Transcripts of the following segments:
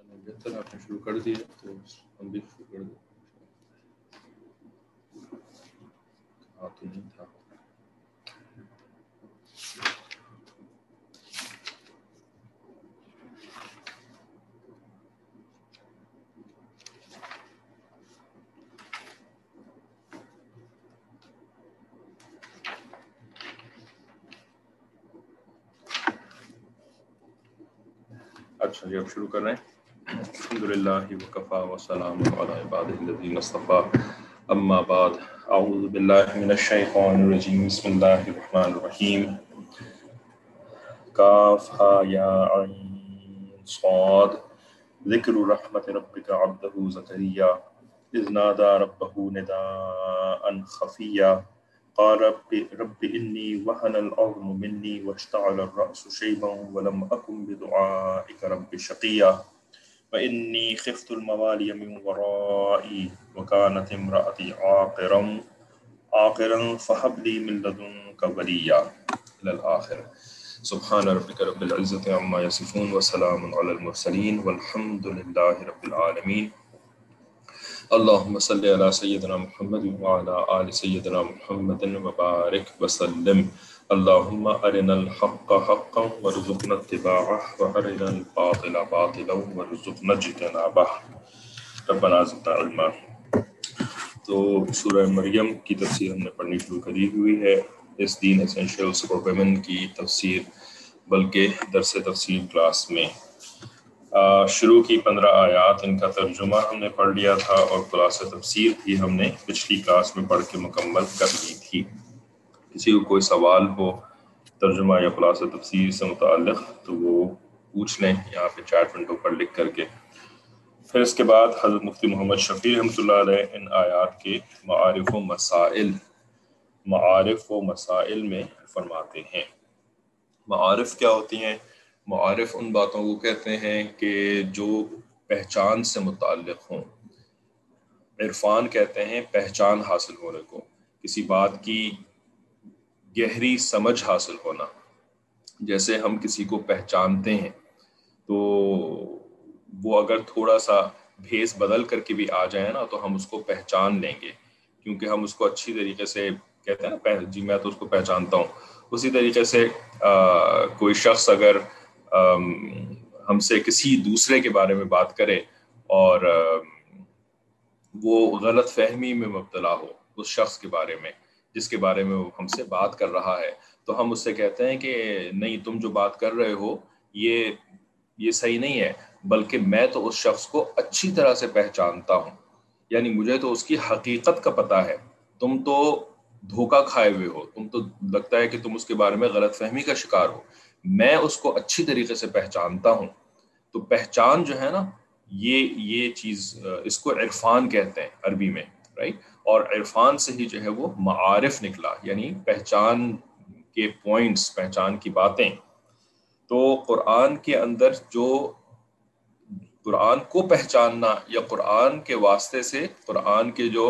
بہتر آپ نے شروع کر دیا تو ہم بھی شروع کر دیں. ہاں تو نہیں تھا. اچھا جی اب شروع کر رہے ہیں. الحمدللہ وکفا وسلام علی عبادہ الذین اصطفیٰ اما بعد اعوذ باللہ من الشیطان الرجیم بسم اللہ الرحمن الرحیم. کاف ہا یا عین صاد ذکر رحمت ربک عبدہ زکریا اذ نادى ربه نداء خفیا قال رب إني وهن العظم مني واشتعل الرأس شيبا ولم أكن بدعائك رب شقيا وإني خفت الموالي من ورائي وكانت امرأتي عاقرا فهب لي من لدنك وليا إلى الآخر. سبحان ربك رب العزة عما يصفون وسلام على المرسلين والحمد لله رب العالمين. اللهم صل على سيدنا محمد وعلى آل سيدنا محمد وبارك وسلم. اللهم أرنا الحق حقا وارزقنا اتباعه وأرنا الباطل باطلا وارزقنا اجتنابه. ربنا زدنا علما. تو سورہ مریم کی تفسیر ہم نے پڑھنی شروع کری ہوئی ہے. اس دین ایسینشیلز فار ویمن کی تفسیر بلکہ درس تفسیر کلاس میں شروع کی 15 آیات ان کا ترجمہ ہم نے پڑھ لیا تھا اور خلاصہ تفسیر بھی ہم نے پچھلی کلاس میں پڑھ کے مکمل کر لی تھی. کسی کو کوئی سوال ہو ترجمہ یا خلاصہ تفسیر سے متعلق تو وہ پوچھ لیں یہاں پہ چیٹ ونڈو پر لکھ کر کے. پھر اس کے بعد حضرت مفتی محمد شفیع رحمۃ اللہ علیہ ان آیات کے معارف و مسائل میں فرماتے ہیں. معارف کیا ہوتی ہیں؟ معارف ان باتوں کو کہتے ہیں کہ جو پہچان سے متعلق ہوں. عرفان کہتے ہیں پہچان حاصل ہونے کو، کسی بات کی گہری سمجھ حاصل ہونا. جیسے ہم کسی کو پہچانتے ہیں تو وہ اگر تھوڑا سا بھیس بدل کر کے بھی آ جائے نا تو ہم اس کو پہچان لیں گے، کیونکہ ہم اس کو اچھی طریقے سے کہتے ہیں نا جی میں تو اس کو پہچانتا ہوں. اسی طریقے سے کوئی شخص اگر ہم سے کسی دوسرے کے بارے میں بات کرے اور وہ غلط فہمی میں مبتلا ہو اس شخص کے بارے میں جس کے بارے میں وہ ہم سے بات کر رہا ہے، تو ہم اس سے کہتے ہیں کہ نہیں تم جو بات کر رہے ہو یہ صحیح نہیں ہے، بلکہ میں تو اس شخص کو اچھی طرح سے پہچانتا ہوں، یعنی مجھے تو اس کی حقیقت کا پتہ ہے، تم تو دھوکہ کھائے ہوئے ہو، تم تو لگتا ہے کہ تم اس کے بارے میں غلط فہمی کا شکار ہو، میں اس کو اچھی طریقے سے پہچانتا ہوں. تو پہچان جو ہے نا یہ چیز اس کو عرفان کہتے ہیں عربی میں، رائٹ. اور عرفان سے ہی جو ہے وہ معارف نکلا، یعنی پہچان کے پوائنٹس، پہچان کی باتیں. تو قرآن کے اندر جو قرآن کو پہچاننا یا قرآن کے واسطے سے قرآن کے جو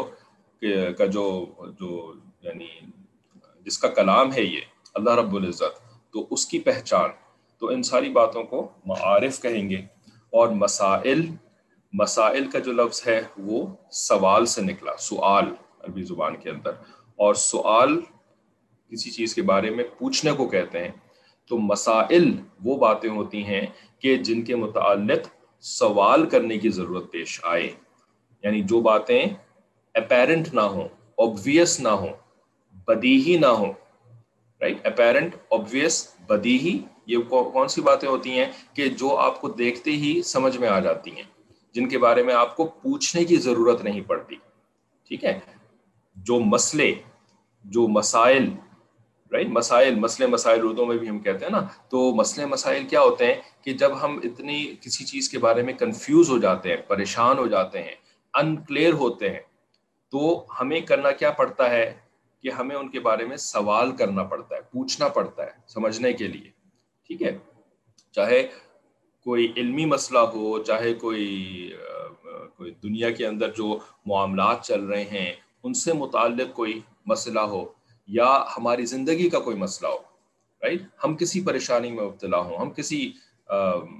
یعنی جس کا کلام ہے یہ اللہ رب العزت، تو اس کی پہچان، تو ان ساری باتوں کو معارف کہیں گے. اور مسائل کا جو لفظ ہے وہ سوال سے نکلا، سؤال عربی زبان کے اندر، اور سؤال کسی چیز کے بارے میں پوچھنے کو کہتے ہیں. تو مسائل وہ باتیں ہوتی ہیں کہ جن کے متعلق سوال کرنے کی ضرورت پیش آئے، یعنی جو باتیں اپیرنٹ نہ ہوں، obvious نہ ہوں، بدیہی نہ ہوں، رائٹ. اپیرنٹ، obvious، بدیہی، یہ کون سی باتیں ہوتی ہیں کہ جو آپ کو دیکھتے ہی سمجھ میں آ جاتی ہیں، جن کے بارے میں آپ کو پوچھنے کی ضرورت نہیں پڑتی. ٹھیک ہے. جو مسئلے، جو مسائل، رائٹ، مسائل اردو میں بھی ہم کہتے ہیں نا. تو مسئلے مسائل کیا ہوتے ہیں کہ جب ہم اتنی کسی چیز کے بارے میں کنفیوز ہو جاتے ہیں، پریشان ہو جاتے ہیں، انکلیئر ہوتے ہیں، تو ہمیں کرنا کیا پڑتا ہے کہ ہمیں ان کے بارے میں سوال کرنا پڑتا ہے، پوچھنا پڑتا ہے سمجھنے کے لیے. ٹھیک ہے. چاہے کوئی علمی مسئلہ ہو، چاہے کوئی دنیا کے اندر جو معاملات چل رہے ہیں ان سے متعلق کوئی مسئلہ ہو، یا ہماری زندگی کا کوئی مسئلہ ہو، رائٹ. ہم کسی پریشانی میں مبتلا ہوں، ہم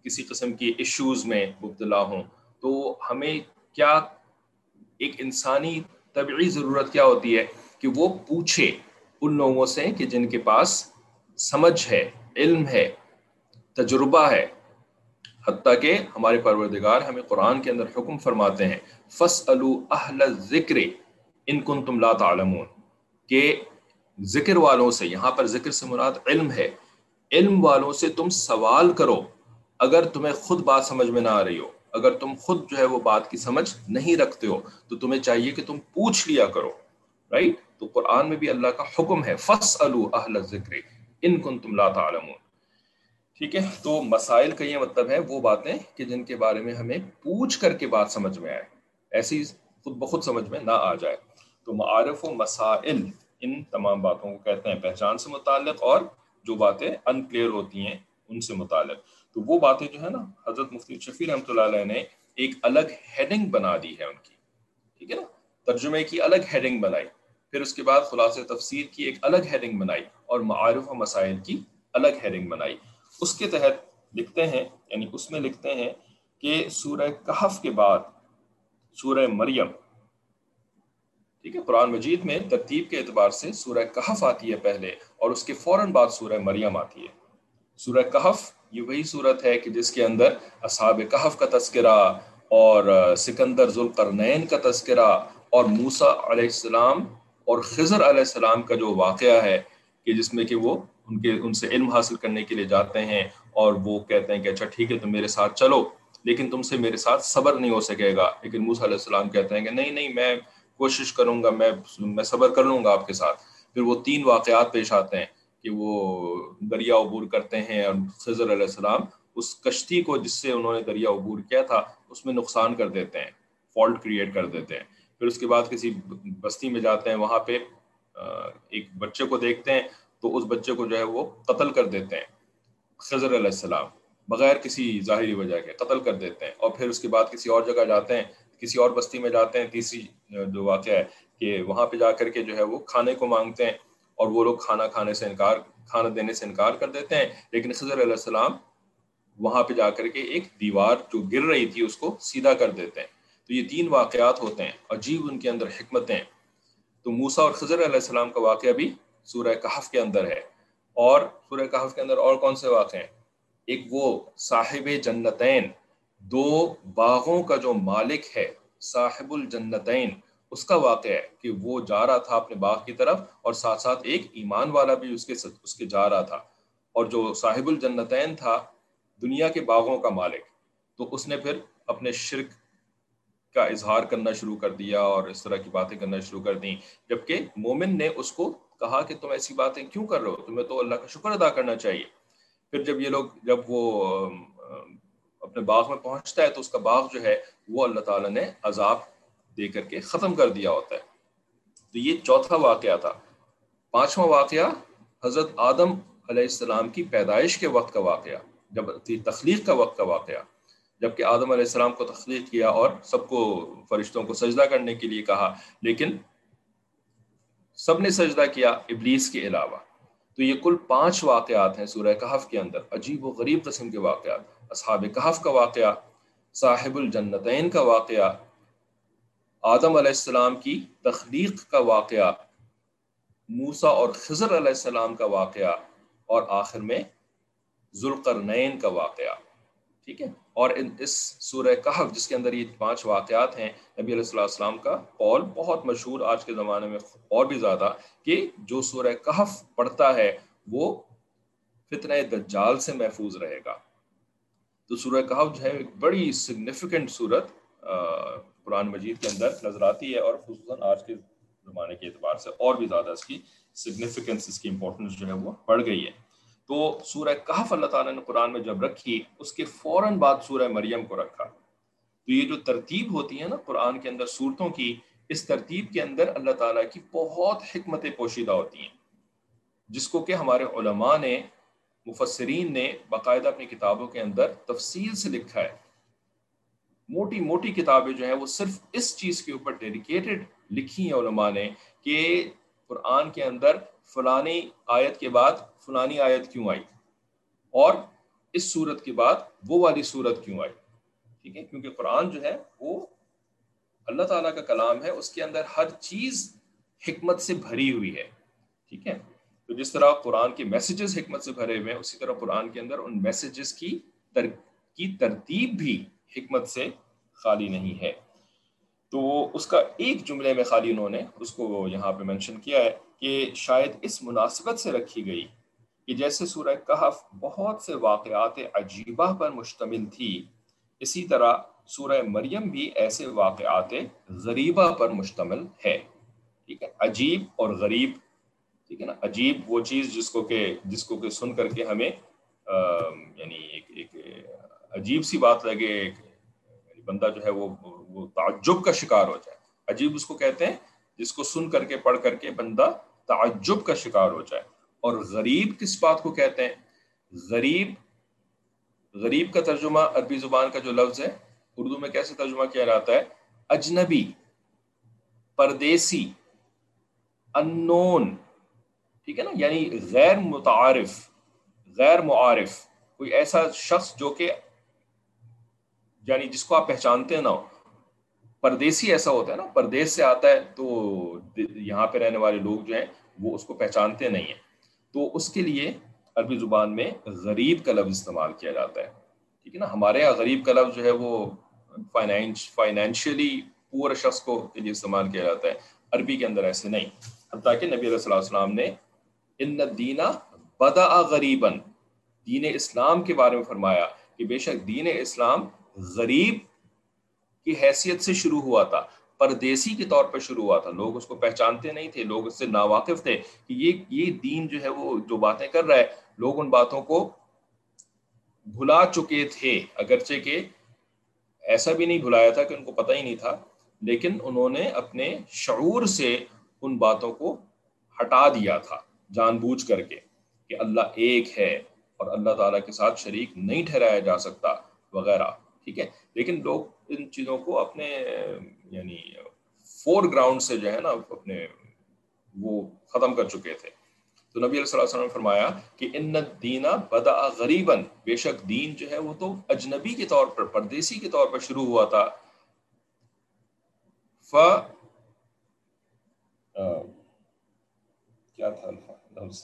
کسی قسم کی ایشوز میں مبتلا ہوں، تو ہمیں کیا ایک انسانی طبعی ضرورت کیا ہوتی ہے کہ وہ پوچھے ان لوگوں سے کہ جن کے پاس سمجھ ہے، علم ہے، تجربہ ہے۔ حتیٰ کہ ہمارے پروردگار ہمیں قرآن کے اندر حکم فرماتے ہیں فَاسْأَلُوا أَهْلَ الذِّكْرِ إِن كُنتُمْ لَا تَعْلَمُونَ، کہ ذکر والوں سے، یہاں پر ذکر سے مراد علم ہے، علم والوں سے تم سوال کرو اگر تمہیں خود بات سمجھ میں نہ آ رہی ہو، اگر تم خود جو ہے وہ بات کی سمجھ نہیں رکھتے ہو تو تمہیں چاہیے کہ تم پوچھ لیا کرو، رائٹ؟ تو قرآن میں بھی اللہ کا حکم ہے فَاسْأَلُوا أَهْلَ الذِّكْرِ إِن كُنتُمْ لَا تَعْلَمُونَ۔ ٹھیک ہے، تو مسائل کا یہ مطلب ہے وہ باتیں کہ جن کے بارے میں ہمیں پوچھ کر کے بات سمجھ میں آئے، ایسی خود بخود سمجھ میں نہ آ جائے۔ تو معارف و مسائل ان تمام باتوں کو کہتے ہیں، پہچان سے متعلق اور جو باتیں ان کلیئر ہوتی ہیں ان سے متعلق۔ تو وہ باتیں جو ہے نا، حضرت مفتی شفیع رحمۃ اللہ علیہ نے ایک الگ ہیڈنگ بنا دی ہے ان کی، ٹھیک ہے نا، ترجمے کی الگ ہیڈنگ بنائی، پھر اس کے بعد خلاصہ تفسیر کی ایک الگ ہیڈنگ بنائی، اور معارف و مسائل کی الگ ہیڈنگ بنائی۔ اس کے تحت لکھتے ہیں، یعنی اس میں لکھتے ہیں کہ سورہ کہف کے بعد سورہ مریم، ٹھیک ہے، قرآن مجید میں ترتیب کے اعتبار سے سورہ کہف آتی ہے پہلے، اور اس کے فوراً بعد سورہ مریم آتی ہے۔ سورہ کہف یہ وہی صورت ہے کہ جس کے اندر اصحاب کہف کا تذکرہ اور سکندر ذوالقرنین کا تذکرہ اور موسیٰ علیہ السلام اور خضر علیہ السلام کا جو واقعہ ہے کہ جس میں کہ وہ ان سے علم حاصل کرنے کے لیے جاتے ہیں، اور وہ کہتے ہیں کہ اچھا ٹھیک ہے تم میرے ساتھ چلو، لیکن تم سے میرے ساتھ صبر نہیں ہو سکے گا، لیکن موسیٰ علیہ السلام کہتے ہیں کہ نہیں میں کوشش کروں گا، میں صبر کر لوں گا آپ کے ساتھ۔ پھر وہ 3 واقعات پیش آتے ہیں کہ وہ دریا عبور کرتے ہیں، اور خضر علیہ السلام اس کشتی کو جس سے انہوں نے دریا عبور کیا تھا اس میں نقصان کر دیتے ہیں، فالٹ کریٹ کر دیتے ہیں۔ پھر اس کے بعد کسی بستی میں جاتے ہیں، وہاں پہ ایک بچے کو دیکھتے ہیں، تو اس بچے کو جو ہے وہ قتل کر دیتے ہیں، خضر علیہ السلام بغیر کسی ظاہری وجہ کے قتل کر دیتے ہیں۔ اور پھر اس کے بعد کسی اور جگہ جاتے ہیں، کسی اور بستی میں جاتے ہیں، تیسری جو واقعہ ہے کہ وہاں پہ جا کر کے جو ہے وہ کھانے کو مانگتے ہیں، اور وہ لوگ کھانا دینے سے انکار کر دیتے ہیں، لیکن خضر علیہ السلام وہاں پہ جا کر کے ایک دیوار جو گر رہی تھی اس کو سیدھا کر دیتے ہیں۔ تو یہ 3 واقعات ہوتے ہیں، عجیب ان کے اندر حکمتیں۔ تو موسیٰ اور خضر علیہ السلام کا واقعہ بھی سورہ کہف کے اندر ہے۔ اور سورہ کہف کے اندر اور کون سے واقع ہیں؟ ایک وہ صاحب جنتین، 2 باغوں کا جو مالک ہے، صاحب الجنتین، اس کا واقعہ ہے کہ وہ جا رہا تھا اپنے باغ کی طرف، اور ساتھ ساتھ ایک ایمان والا بھی اس کے جا رہا تھا، اور جو صاحب الجنتین تھا دنیا کے باغوں کا مالک، تو اس نے پھر اپنے شرک کا اظہار کرنا شروع کر دیا اور اس طرح کی باتیں کرنا شروع کر دیں، جبکہ مومن نے اس کو کہا کہ تم ایسی باتیں کیوں کر رہے ہو، تمہیں تو اللہ کا شکر ادا کرنا چاہیے۔ پھر جب وہ اپنے باغ میں پہنچتا ہے تو اس کا باغ جو ہے وہ اللہ تعالیٰ نے عذاب دے کر کے ختم کر دیا ہوتا ہے۔ تو یہ 4تھا واقعہ تھا۔ 5واں واقعہ حضرت آدم علیہ السلام کی پیدائش کے وقت کا واقعہ، جب تخلیق کا وقت کا واقعہ، جبکہ آدم علیہ السلام کو تخلیق کیا اور سب کو، فرشتوں کو سجدہ کرنے کے لیے کہا، لیکن سب نے سجدہ کیا ابلیس کے علاوہ۔ تو یہ کل 5 واقعات ہیں سورہ کہف کے اندر، عجیب و غریب قسم کے واقعات۔ اصحاب کہف کا واقعہ، صاحب الجنتین کا واقعہ، آدم علیہ السلام کی تخلیق کا واقعہ، موسیٰ اور خضر علیہ السلام کا واقعہ، اور آخر میں ذوالقرنین کا واقعہ، ٹھیک ہے۔ اور اس سورہ کہف جس کے اندر یہ 5 واقعات ہیں، نبی علیہ السلام کا قول بہت مشہور آج کے زمانے میں اور بھی زیادہ، کہ جو سورہ کہف پڑھتا ہے وہ فتنہ دجال سے محفوظ رہے گا۔ تو سورہ کہف جو ہے ایک بڑی سگنیفیکنٹ صورت قرآن مجید کے اندر نظر آتی ہے، اور خصوصاً آج کے زمانے کے اعتبار سے اور بھی زیادہ اس کی سگنیفیکنس، اس کی امپورٹنس جو ہے وہ بڑھ گئی ہے۔ تو سورہ کہف اللہ تعالیٰ نے قرآن میں جب رکھی، اس کے فوراً بعد سورہ مریم کو رکھا۔ تو یہ جو ترتیب ہوتی ہے نا قرآن کے اندر سورتوں کی، اس ترتیب کے اندر اللہ تعالیٰ کی بہت حکمتیں پوشیدہ ہوتی ہیں، جس کو کہ ہمارے علماء نے، مفسرین نے باقاعدہ اپنی کتابوں کے اندر تفصیل سے لکھا ہے۔ موٹی موٹی کتابیں جو ہیں وہ صرف اس چیز کے اوپر ڈیڈیکیٹڈ لکھی ہیں علماء نے، کہ قرآن کے اندر فلانی آیت کے بعد فلانی آیت کیوں آئی، اور اس صورت کے بعد وہ والی صورت کیوں آئی؟ ٹھیک ہے، کیونکہ قرآن جو ہے وہ اللہ تعالیٰ کا کلام ہے، اس کے اندر ہر چیز حکمت سے بھری ہوئی ہے. ٹھیک ہے، تو جس طرح قرآن کے میسیجز حکمت سے بھرے ہوئے ہیں، اسی طرح قرآن کے اندر ان میسیجز کی ترتیب بھی حکمت سے خالی نہیں ہے. تو اس کا ایک جملے میں خالی انہوں نے اس کو یہاں پہ مینشن کیا ہے کہ شاید اس مناسبت سے رکھی گئی کہ جیسے سورہ کہف بہت سے واقعات عجیبہ پر مشتمل تھی، اسی طرح سورہ مریم بھی ایسے واقعات غریبہ پر مشتمل ہے. ٹھیک ہے، عجیب اور غریب. ٹھیک ہے نا، عجیب وہ چیز جس کو کہ سن کر کے ہمیں یعنی ایک عجیب سی بات لگے، یعنی بندہ جو ہے وہ تعجب کا شکار ہو جائے. عجیب اس کو کہتے ہیں جس کو سن کر کے پڑھ کر کے بندہ تعجب کا شکار ہو جائے. اور غریب کس بات کو کہتے ہیں؟ غریب کا ترجمہ عربی زبان کا جو لفظ ہے اردو میں کیسے ترجمہ کیا جاتا ہے؟ اجنبی، پردیسی، انون. ٹھیک ہے نا، یعنی غیر متعارف، غیر معارف، کوئی ایسا شخص جو کہ یعنی جس کو آپ پہچانتے نہ ہو. پردیسی ایسا ہوتا ہے نا، پردیس سے آتا ہے تو یہاں پہ رہنے والے لوگ جو ہیں وہ اس کو پہچانتے نہیں ہیں، تو اس کے لیے عربی زبان میں غریب کا لفظ استعمال کیا جاتا ہے. ٹھیک ہے نا، ہمارے یہاں غریب کا لفظ جو ہے وہ فائنینشلی پور شخص کو کے لیے استعمال کیا جاتا ہے. عربی کے اندر ایسے نہیں. حتیٰ کہ نبی علیہ السلام نے ان الدین بدأ غریبا، دین اسلام کے بارے میں فرمایا کہ بے شک دین اسلام غریب کی حیثیت سے شروع ہوا تھا، پردیسی کے طور پر شروع ہوا تھا. لوگ اس کو پہچانتے نہیں تھے، لوگ اس سے ناواقف تھے کہ یہ دین جو ہے وہ جو باتیں کر رہا ہے، لوگ ان باتوں کو بھلا چکے تھے. اگرچہ کہ ایسا بھی نہیں بھلایا تھا کہ ان کو پتہ ہی نہیں تھا، لیکن انہوں نے اپنے شعور سے ان باتوں کو ہٹا دیا تھا جان بوجھ کر کے کہ اللہ ایک ہے اور اللہ تعالیٰ کے ساتھ شریک نہیں ٹھہرایا جا سکتا وغیرہ. ٹھیک ہے، لیکن لوگ ان چیزوں کو اپنے یعنی فور گراؤنڈ سے جو ہے نا اپنے وہ ختم کر چکے تھے. تو نبی علیہ السلام نے فرمایا کہ ان الدین بدأ غریبا، بے شک دین جو ہے وہ تو اجنبی کے طور پر، پردیسی کے طور پر شروع ہوا تھا. کیا تھا لفظ،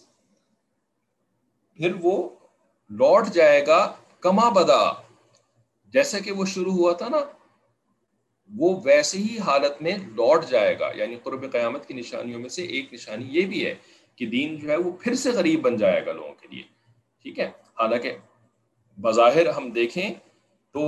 پھر وہ لوٹ جائے گا کما بدا، جیسا کہ وہ شروع ہوا تھا نا وہ ویسے ہی حالت میں لوٹ جائے گا. یعنی قرب قیامت کی نشانیوں میں سے ایک نشانی یہ بھی ہے کہ دین جو ہے وہ پھر سے غریب بن جائے گا لوگوں کے لیے. ٹھیک ہے، حالانکہ بظاہر ہم دیکھیں تو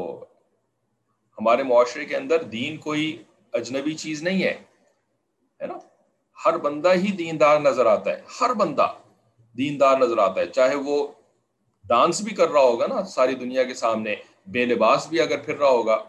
ہمارے معاشرے کے اندر دین کوئی اجنبی چیز نہیں ہے نا. ہر بندہ ہی دیندار نظر آتا ہے، ہر بندہ دیندار نظر آتا ہے، چاہے وہ ڈانس بھی کر رہا ہوگا نا ساری دنیا کے سامنے، بے لباس بھی اگر پھر رہا ہوگا،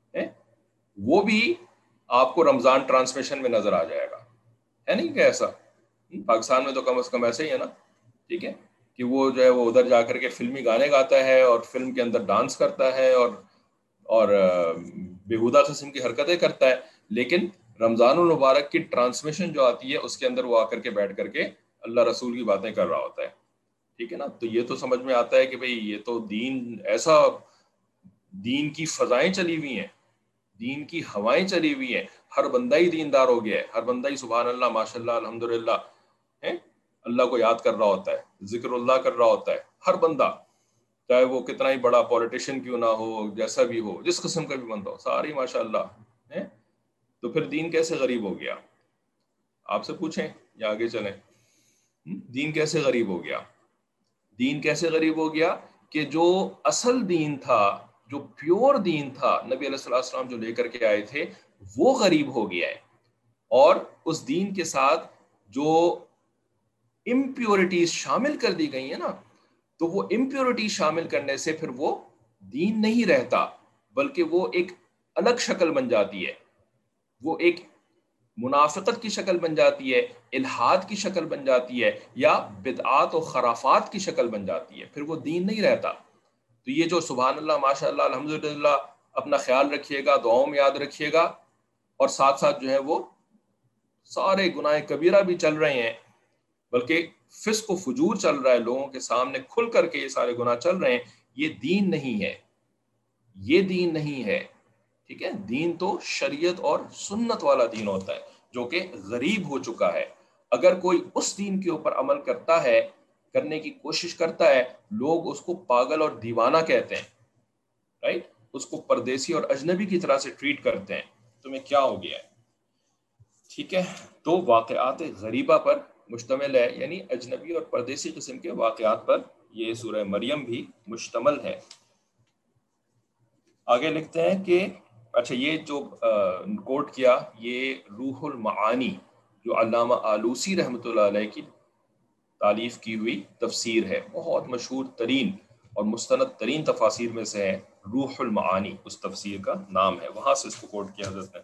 وہ بھی آپ کو رمضان ٹرانسمیشن میں نظر آ جائے گا. ہے نہیں کہ ایسا؟ پاکستان میں تو کم از کم ایسے ہی ہے نا. ٹھیک ہے، کہ وہ جو ہے وہ ادھر جا کر کے فلمی گانے گاتا ہے اور فلم کے اندر ڈانس کرتا ہے اور بےہودہ قسم کی حرکتیں کرتا ہے، لیکن رمضان المبارک کی ٹرانسمیشن جو آتی ہے اس کے اندر وہ آ کر کے بیٹھ کر کے اللہ رسول کی باتیں کر رہا ہوتا ہے. ٹھیک ہے نا، تو یہ تو سمجھ میں آتا ہے کہ بھئی یہ تو دین ایسا، دین کی فضائیں چلی ہوئی ہیں، دین کی ہوائیں چلی ہوئی ہیں، ہر بندہ ہی دیندار ہو گیا ہے، ہر بندہ ہی سبحان اللہ ماشاء اللہ الحمدللہ اللہ کو یاد کر رہا ہوتا ہے، ذکر اللہ کر رہا ہوتا ہے. ہر بندہ، چاہے وہ کتنا ہی بڑا پولیٹیشین کیوں نہ ہو، جیسا بھی ہو، جس قسم کا بھی بندہ ہو، ساری ماشاء اللہ ہے. تو پھر دین کیسے غریب ہو گیا؟ آپ سے پوچھیں یا آگے چلیں؟ دین کیسے غریب ہو گیا؟ دین کیسے غریب ہو گیا کہ جو اصل دین تھا، جو پیور دین تھا نبی علیہ السلام جو لے کر کے آئے تھے، وہ غریب ہو گیا ہے. اور اس دین کے ساتھ جو امپیورٹیز شامل کر دی گئی ہیں نا، تو وہ امپیورٹی شامل کرنے سے پھر وہ دین نہیں رہتا، بلکہ وہ ایک الگ شکل بن جاتی ہے، وہ ایک منافقت کی شکل بن جاتی ہے، الحاد کی شکل بن جاتی ہے، یا بدعات و خرافات کی شکل بن جاتی ہے، پھر وہ دین نہیں رہتا. تو یہ جو سبحان اللہ ماشاء اللہ الحمدللہ اپنا خیال رکھیے گا، دعاؤں میں یاد رکھیے گا، اور ساتھ ساتھ جو ہے وہ سارے گناہ کبیرہ بھی چل رہے ہیں، بلکہ فسق و فجور چل رہا ہے، لوگوں کے سامنے کھل کر کے یہ سارے گناہ چل رہے ہیں، یہ دین نہیں ہے، یہ دین نہیں ہے. ٹھیک ہے، دین تو شریعت اور سنت والا دین ہوتا ہے جو کہ غریب ہو چکا ہے. اگر کوئی اس دین کے اوپر عمل کرتا ہے، کرنے کی کوشش کرتا ہے، لوگ اس کو پاگل اور دیوانہ کہتے ہیں، رائٹ، اس کو پردیسی اور اجنبی کی طرح سے ٹریٹ کرتے ہیں. تمہیں کیا ہو گیا ہے؟ ٹھیک ہے، تو واقعات غریبہ پر مشتمل ہے، یعنی اجنبی اور پردیسی قسم کے واقعات پر یہ سورہ مریم بھی مشتمل ہے. آگے لکھتے ہیں کہ اچھا، یہ جو کوٹ کیا یہ روح المعانی جو علامہ آلوسی رحمۃ اللہ علیہ کی تالیف کی ہوئی تفسیر ہے، بہت مشہور ترین اور مستند ترین تفاسیر میں سے ہے. روح المعانی اس تفسیر کا نام ہے، وہاں سے اس کو کوٹ کیا حضرت نے.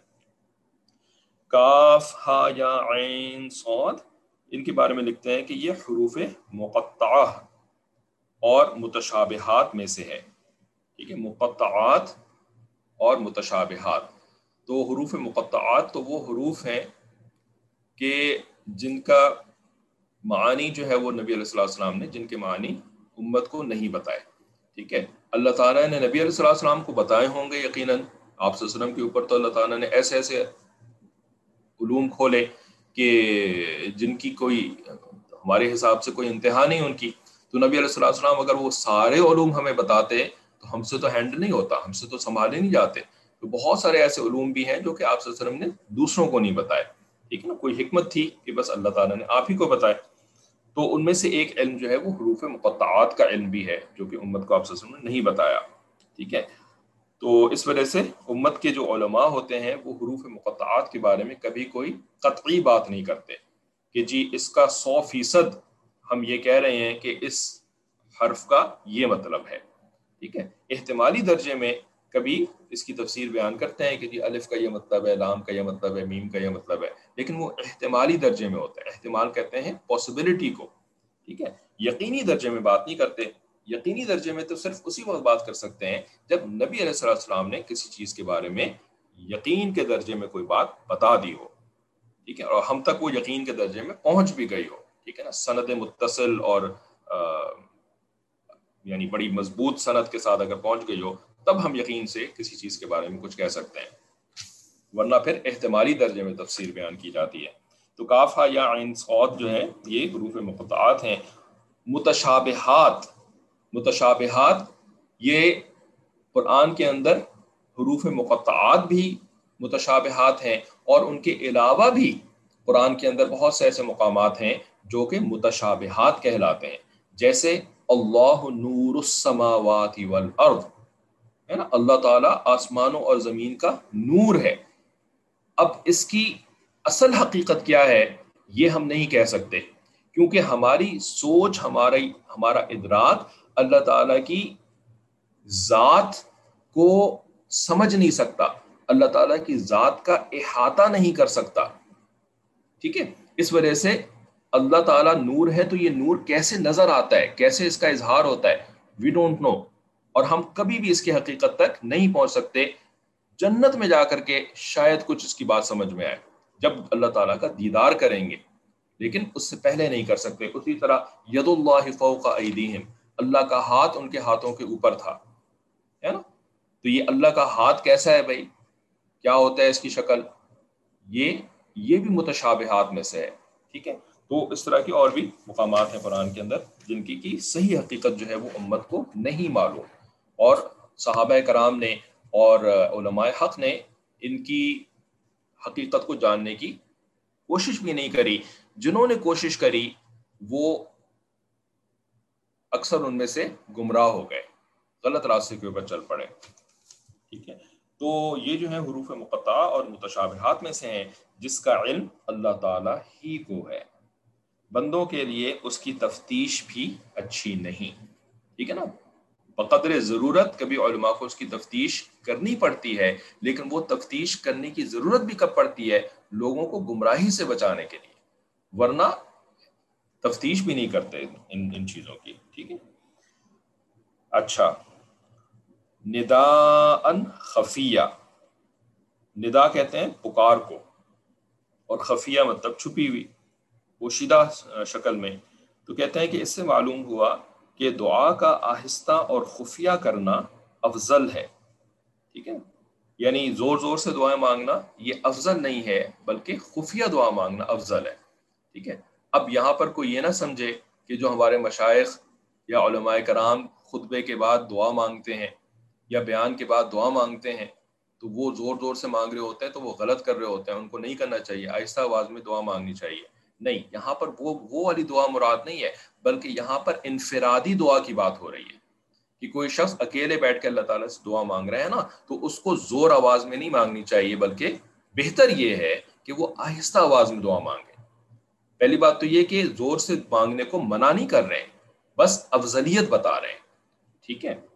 کاف ہا یا عین صاد، ان کے بارے میں لکھتے ہیں کہ یہ حروف مقطعہ اور متشابہات میں سے ہے. ٹھیک ہے، مقطعات اور متشابہات. تو حروف مقطعات تو وہ حروف ہیں کہ جن کا معانی جو ہے وہ نبی علیہ الصلوۃ والسلام نے، جن کے معانی امت کو نہیں بتائے. ٹھیک ہے، اللہ تعالیٰ نے نبی علیہ الصلوۃ والسلام کو بتائے ہوں گے یقیناً. آپ صلی اللہ علیہ وسلم کے اوپر تو اللہ تعالیٰ نے ایسے ایسے علوم کھولے کہ جن کی کوئی ہمارے حساب سے کوئی انتہا نہیں ان کی. تو نبی علیہ الصلوۃ والسلام اگر وہ سارے علوم ہمیں بتاتے تو ہم سے تو ہینڈل نہیں ہوتا، ہم سے تو سنبھالے نہیں جاتے. تو بہت سارے ایسے علوم بھی ہیں جو کہ آپ صلی اللہ علیہ وسلم نے دوسروں کو نہیں بتائے. ٹھیک ہے نا، کوئی حکمت تھی کہ بس اللہ تعالیٰ نے آپ ہی کو بتائے. تو ان میں سے ایک علم جو ہے وہ حروف مقطعات کا علم بھی ہے جو کہ امت کو آپ صلی اللہ علیہ وسلم نے نہیں بتایا. ٹھیک ہے، تو اس وجہ سے امت کے جو علماء ہوتے ہیں وہ حروف مقطعات کے بارے میں کبھی کوئی قطعی بات نہیں کرتے کہ جی اس کا 100% ہم یہ کہہ رہے ہیں کہ اس حرف کا یہ مطلب ہے. ٹھیک ہے، احتمالی درجے میں کبھی اس کی تفسیر بیان کرتے ہیں کہ جی الف کا یہ مطلب ہے، لام کا یہ مطلب ہے، میم کا یہ مطلب ہے، لیکن وہ احتمالی درجے میں ہوتا ہے. احتمال کہتے ہیں پاسبلٹی کو. ٹھیک ہے، یقینی درجے میں بات نہیں کرتے. یقینی درجے میں تو صرف اسی وقت بات کر سکتے ہیں جب نبی علیہ الصلوۃ والسلام نے کسی چیز کے بارے میں یقین کے درجے میں کوئی بات بتا دی ہو. ٹھیک ہے، اور ہم تک وہ یقین کے درجے میں پہنچ بھی گئی ہو. ٹھیک ہے نا، سند متصل اور یعنی بڑی مضبوط سند کے ساتھ اگر پہنچ گئی ہو تب ہم یقین سے کسی چیز کے بارے میں کچھ کہہ سکتے ہیں، ورنہ پھر احتمالی درجے میں تفسیر بیان کی جاتی ہے. تو کاف ہا یا عین صاد جو ہے یہ حروف مقطعات ہیں. متشابہات، متشابہات یہ قرآن کے اندر حروف مقطعات بھی متشابہات ہیں، اور ان کے علاوہ بھی قرآن کے اندر بہت سے ایسے مقامات ہیں جو کہ متشابہات کہلاتے ہیں. جیسے اللہ نور السماوات والارض، ہے نا، اللہ تعالیٰ آسمانوں اور زمین کا نور ہے. اب اس کی اصل حقیقت کیا ہے یہ ہم نہیں کہہ سکتے، کیونکہ ہماری سوچ، ہمارا ادراک اللہ تعالیٰ کی ذات کو سمجھ نہیں سکتا، اللہ تعالیٰ کی ذات کا احاطہ نہیں کر سکتا. ٹھیک ہے، اس وجہ سے اللہ تعالیٰ نور ہے تو یہ نور کیسے نظر آتا ہے، کیسے اس کا اظہار ہوتا ہے، وی ڈونٹ نو، اور ہم کبھی بھی اس کی حقیقت تک نہیں پہنچ سکتے. جنت میں جا کر کے شاید کچھ اس کی بات سمجھ میں آئے جب اللہ تعالیٰ کا دیدار کریں گے، لیکن اس سے پہلے نہیں کر سکتے. اسی طرح ید اللہ فوق ایدیہم، اللہ کا ہاتھ ان کے ہاتھوں کے اوپر تھا، ہے نا. تو یہ اللہ کا ہاتھ کیسا ہے بھائی، کیا ہوتا ہے اس کی شکل، یہ بھی متشابہات میں سے ہے. ٹھیک ہے، تو اس طرح کے اور بھی مقامات ہیں قرآن کے اندر جن کی صحیح حقیقت جو ہے وہ امت کو نہیں معلوم، اور صحابہ کرام نے اور علماء حق نے ان کی حقیقت کو جاننے کی کوشش بھی نہیں کری. جنہوں نے کوشش کری وہ اکثر ان میں سے گمراہ ہو گئے، غلط راستے کے اوپر چل پڑے. ٹھیک ہے، تو یہ جو ہے حروف مقطعہ اور متشابہات میں سے ہیں جس کا علم اللہ تعالیٰ ہی کو ہے، بندوں کے لیے اس کی تفتیش بھی اچھی نہیں. ٹھیک ہے نا، بقدر ضرورت کبھی علماء کو اس کی تفتیش کرنی پڑتی ہے، لیکن وہ تفتیش کرنے کی ضرورت بھی کب پڑتی ہے، لوگوں کو گمراہی سے بچانے کے لیے، ورنہ تفتیش بھی نہیں کرتے ان چیزوں کی. ٹھیک ہے، اچھا، نداء خفیہ، ندا کہتے ہیں پکار کو، اور خفیہ مطلب چھپی ہوئی. پوشیدہ شکل میں، تو کہتے ہیں کہ اس سے معلوم ہوا کہ دعا کا آہستہ اور خفیہ کرنا افضل ہے. ٹھیک ہے، یعنی زور زور سے دعائیں مانگنا یہ افضل نہیں ہے، بلکہ خفیہ دعا مانگنا افضل ہے. ٹھیک ہے. اب یہاں پر کوئی یہ نہ سمجھے کہ جو ہمارے مشائخ یا علماء کرام خطبے کے بعد دعا مانگتے ہیں یا بیان کے بعد دعا مانگتے ہیں تو وہ زور زور سے مانگ رہے ہوتے ہیں، تو وہ غلط کر رہے ہوتے ہیں، ان کو نہیں کرنا چاہیے، آہستہ آواز میں دعا مانگنی چاہیے. نہیں، یہاں پر وہ والی دعا مراد نہیں ہے، بلکہ یہاں پر انفرادی دعا کی بات ہو رہی ہے کہ کوئی شخص اکیلے بیٹھ کے اللہ تعالیٰ سے دعا مانگ رہا ہے نا، تو اس کو زور آواز میں نہیں مانگنی چاہیے، بلکہ بہتر یہ ہے کہ وہ آہستہ آواز میں دعا مانگے. پہلی بات تو یہ کہ زور سے مانگنے کو منع نہیں کر رہے ہیں، بس افضلیت بتا رہے ہیں. ٹھیک ہے.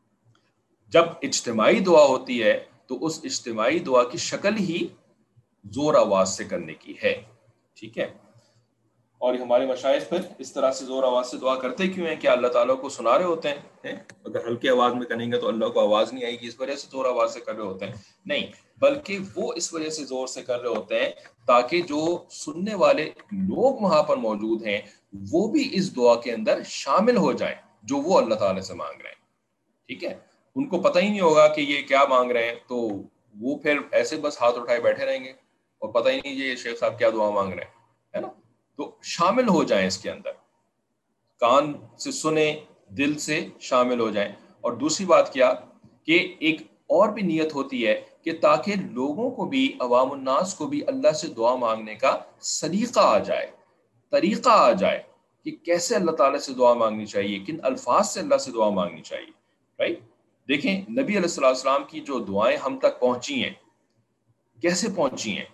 جب اجتماعی دعا ہوتی ہے تو اس اجتماعی دعا کی شکل ہی زور آواز سے کرنے کی ہے. ٹھیک ہے. اور ہمارے مشائخ پھر اس طرح سے زور آواز سے دعا کرتے کیوں ہیں؟ کیا اللہ تعالیٰ کو سنا رہے ہوتے ہیں؟ اگر ہلکی آواز میں کریں گے تو اللہ کو آواز نہیں آئے گی، اس وجہ سے زور آواز سے کر رہے ہوتے ہیں؟ نہیں، بلکہ وہ اس وجہ سے زور سے کر رہے ہوتے ہیں تاکہ جو سننے والے لوگ وہاں پر موجود ہیں وہ بھی اس دعا کے اندر شامل ہو جائیں جو وہ اللہ تعالیٰ سے مانگ رہے ہیں. ٹھیک ہے. ان کو پتہ ہی نہیں ہوگا کہ یہ کیا مانگ رہے ہیں، تو وہ پھر ایسے بس ہاتھ اٹھائے بیٹھے رہیں گے اور پتہ ہی نہیں یہ شیخ صاحب کیا دعا مانگ رہے ہیں، ہے نا. تو شامل ہو جائیں اس کے اندر، کان سے سنیں، دل سے شامل ہو جائیں. اور دوسری بات کیا کہ ایک اور بھی نیت ہوتی ہے کہ تاکہ لوگوں کو بھی، عوام الناس کو بھی اللہ سے دعا مانگنے کا سلیقہ آ جائے، طریقہ آ جائے کہ کیسے اللہ تعالیٰ سے دعا مانگنی چاہیے، کن الفاظ سے اللہ سے دعا مانگنی چاہیے. رائٹ. دیکھیں نبی علیہ الصلوۃ والسلام کی جو دعائیں ہم تک پہنچی ہیں، کیسے پہنچی ہیں؟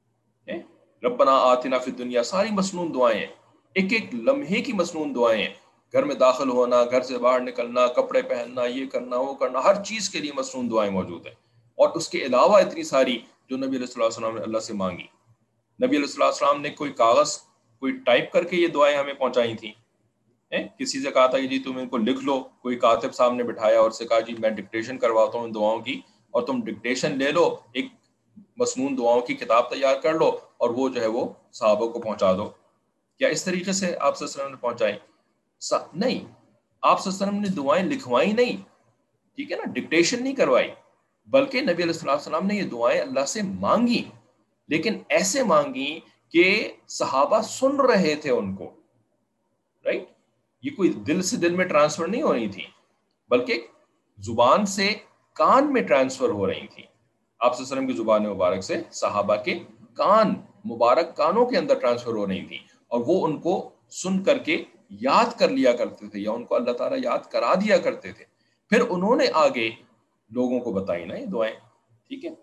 ربنا آتنا فی الدنیا، ساری مسنون دعائیں ہیں، ایک ایک لمحے کی مسنون دعائیں ہیں. گھر میں داخل ہونا، گھر سے باہر نکلنا، کپڑے پہننا، یہ کرنا وہ کرنا، ہر چیز کے لیے مسنون دعائیں موجود ہیں. اور اس کے علاوہ اتنی ساری جو نبی علیہ الصلوۃ والسلام نے اللہ سے مانگی. نبی علیہ الصلوۃ والسلام نے کوئی کاغذ کوئی ٹائپ کر کے یہ دعائیں ہمیں پہنچائی تھیں. کسی سے کہا تھا کہ جی تم ان کو لکھ لو، کوئی کاتب سامنے بٹھایا اور سے کہا جی میں ڈکٹیشن کرواتا ہوں ان دعاؤں کی، اور تم ڈکٹیشن لے لو، ایک مسنون دعاؤں کی کتاب تیار کر لو اور وہ جو ہے وہ صحابہ کو پہنچا دو. کیا اس طریقے سے آپ صلی اللہ علیہ وسلم نے پہنچائی؟ نہیں، آپ صلی اللہ علیہ وسلم نے دعائیں لکھوائی نہیں، ٹھیک ہے نا، ڈکٹیشن نہیں کروائی، بلکہ نبی علیہ السلام نے یہ دعائیں اللہ سے مانگی، لیکن ایسے مانگی کہ صحابہ سن رہے تھے ان کو. رائٹ. یہ کوئی دل سے دل میں ٹرانسفر نہیں ہو رہی تھی، بلکہ زبان سے کان میں ٹرانسفر ہو رہی تھی. آپ صلی اللہ علیہ وسلم کی زبان مبارک سے صحابہ کے کان مبارک، کانوں کے اندر ٹرانسفر ہو رہی تھی، اور وہ ان کو سن کر کے یاد کر لیا کرتے تھے، یا ان کو اللہ تعالیٰ یاد کرا دیا کرتے تھے. پھر انہوں نے آگے لوگوں کو بتائی نا یہ دعائیں. ٹھیک ہے.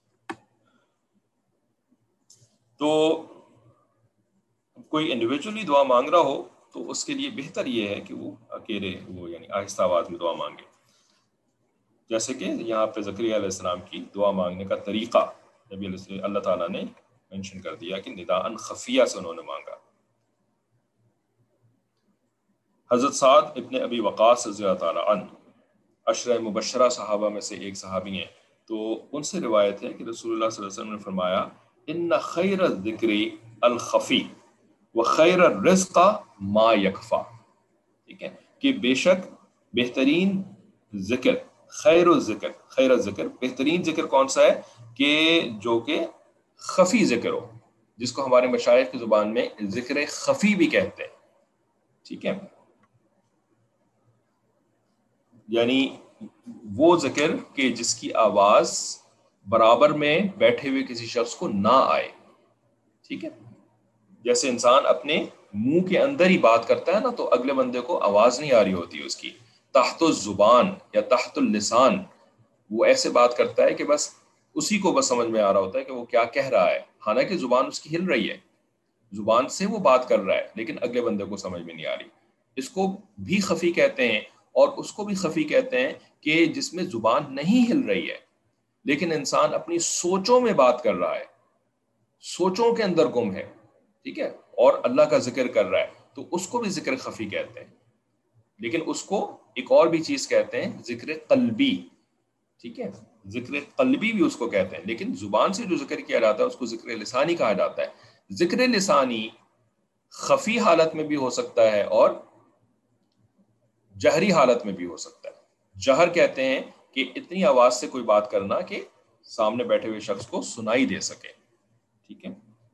تو کوئی انڈیویجولی دعا مانگ رہا ہو تو اس کے لیے بہتر یہ ہے کہ وہ اکیلے، وہ یعنی آہستہ آواز میں دعا مانگے. جیسے کہ یہاں پہ زکریا علیہ السلام کی دعا مانگنے کا طریقہ نبی اللہ تعالیٰ نے مینشن کر دیا کہ نداءً خفیہ سے انہوں نے مانگا. حضرت سعد ابن ابی وقاص رضی اللہ تعالیٰ عنہ عشرہ مبشرہ صحابہ میں سے ایک صحابی ہیں. تو ان سے روایت ہے کہ رسول اللہ صلی اللہ علیہ وسلم نے فرمایا ان خیر الذکر الخفی وخیر الرزق ما یکفی. ٹھیک ہے، کہ بے شک بہترین ذکر، خیر الذکر بہترین ذکر کون سا ہے؟ کہ جو کہ خفی ذکر ہو، جس کو ہمارے مشائخ کی زبان میں ذکر خفی بھی کہتے ہیں. ٹھیک ہے، یعنی وہ ذکر کہ جس کی آواز برابر میں بیٹھے ہوئے کسی شخص کو نہ آئے. ٹھیک ہے، جیسے انسان اپنے منہ کے اندر ہی بات کرتا ہے نا، تو اگلے بندے کو آواز نہیں آ رہی ہوتی اس کی، تحت الزبان یا تحت اللسان وہ ایسے بات کرتا ہے کہ بس اسی کو بس سمجھ میں آ رہا ہوتا ہے کہ وہ کیا کہہ رہا ہے، حالانکہ زبان اس کی ہل رہی ہے، زبان سے وہ بات کر رہا ہے، لیکن اگلے بندے کو سمجھ میں نہیں آ رہی. اس کو بھی خفی کہتے ہیں، اور اس کو بھی خفی کہتے ہیں کہ جس میں زبان نہیں ہل رہی ہے لیکن انسان اپنی سوچوں میں بات کر رہا ہے، سوچوں کے اندر گم ہے. ٹھیک ہے، اور اللہ کا ذکر کر رہا ہے، تو اس کو بھی ذکر خفی کہتے ہیں. لیکن اس کو ایک اور بھی چیز کہتے ہیں، ذکر قلبی. ٹھیک ہے، ذکر قلبی بھی اس کو کہتے ہیں، لیکن زبان سے جو ذکر کیا جاتا ہے اس کو ذکر لسانی کہا جاتا ہے. ذکر لسانی خفی حالت میں بھی ہو سکتا ہے اور جہری حالت میں بھی ہو سکتا ہے. جہر کہتے ہیں کہ اتنی آواز سے کوئی بات کرنا کہ سامنے بیٹھے ہوئے شخص کو سنائی دے سکے. ٹھیک ہے.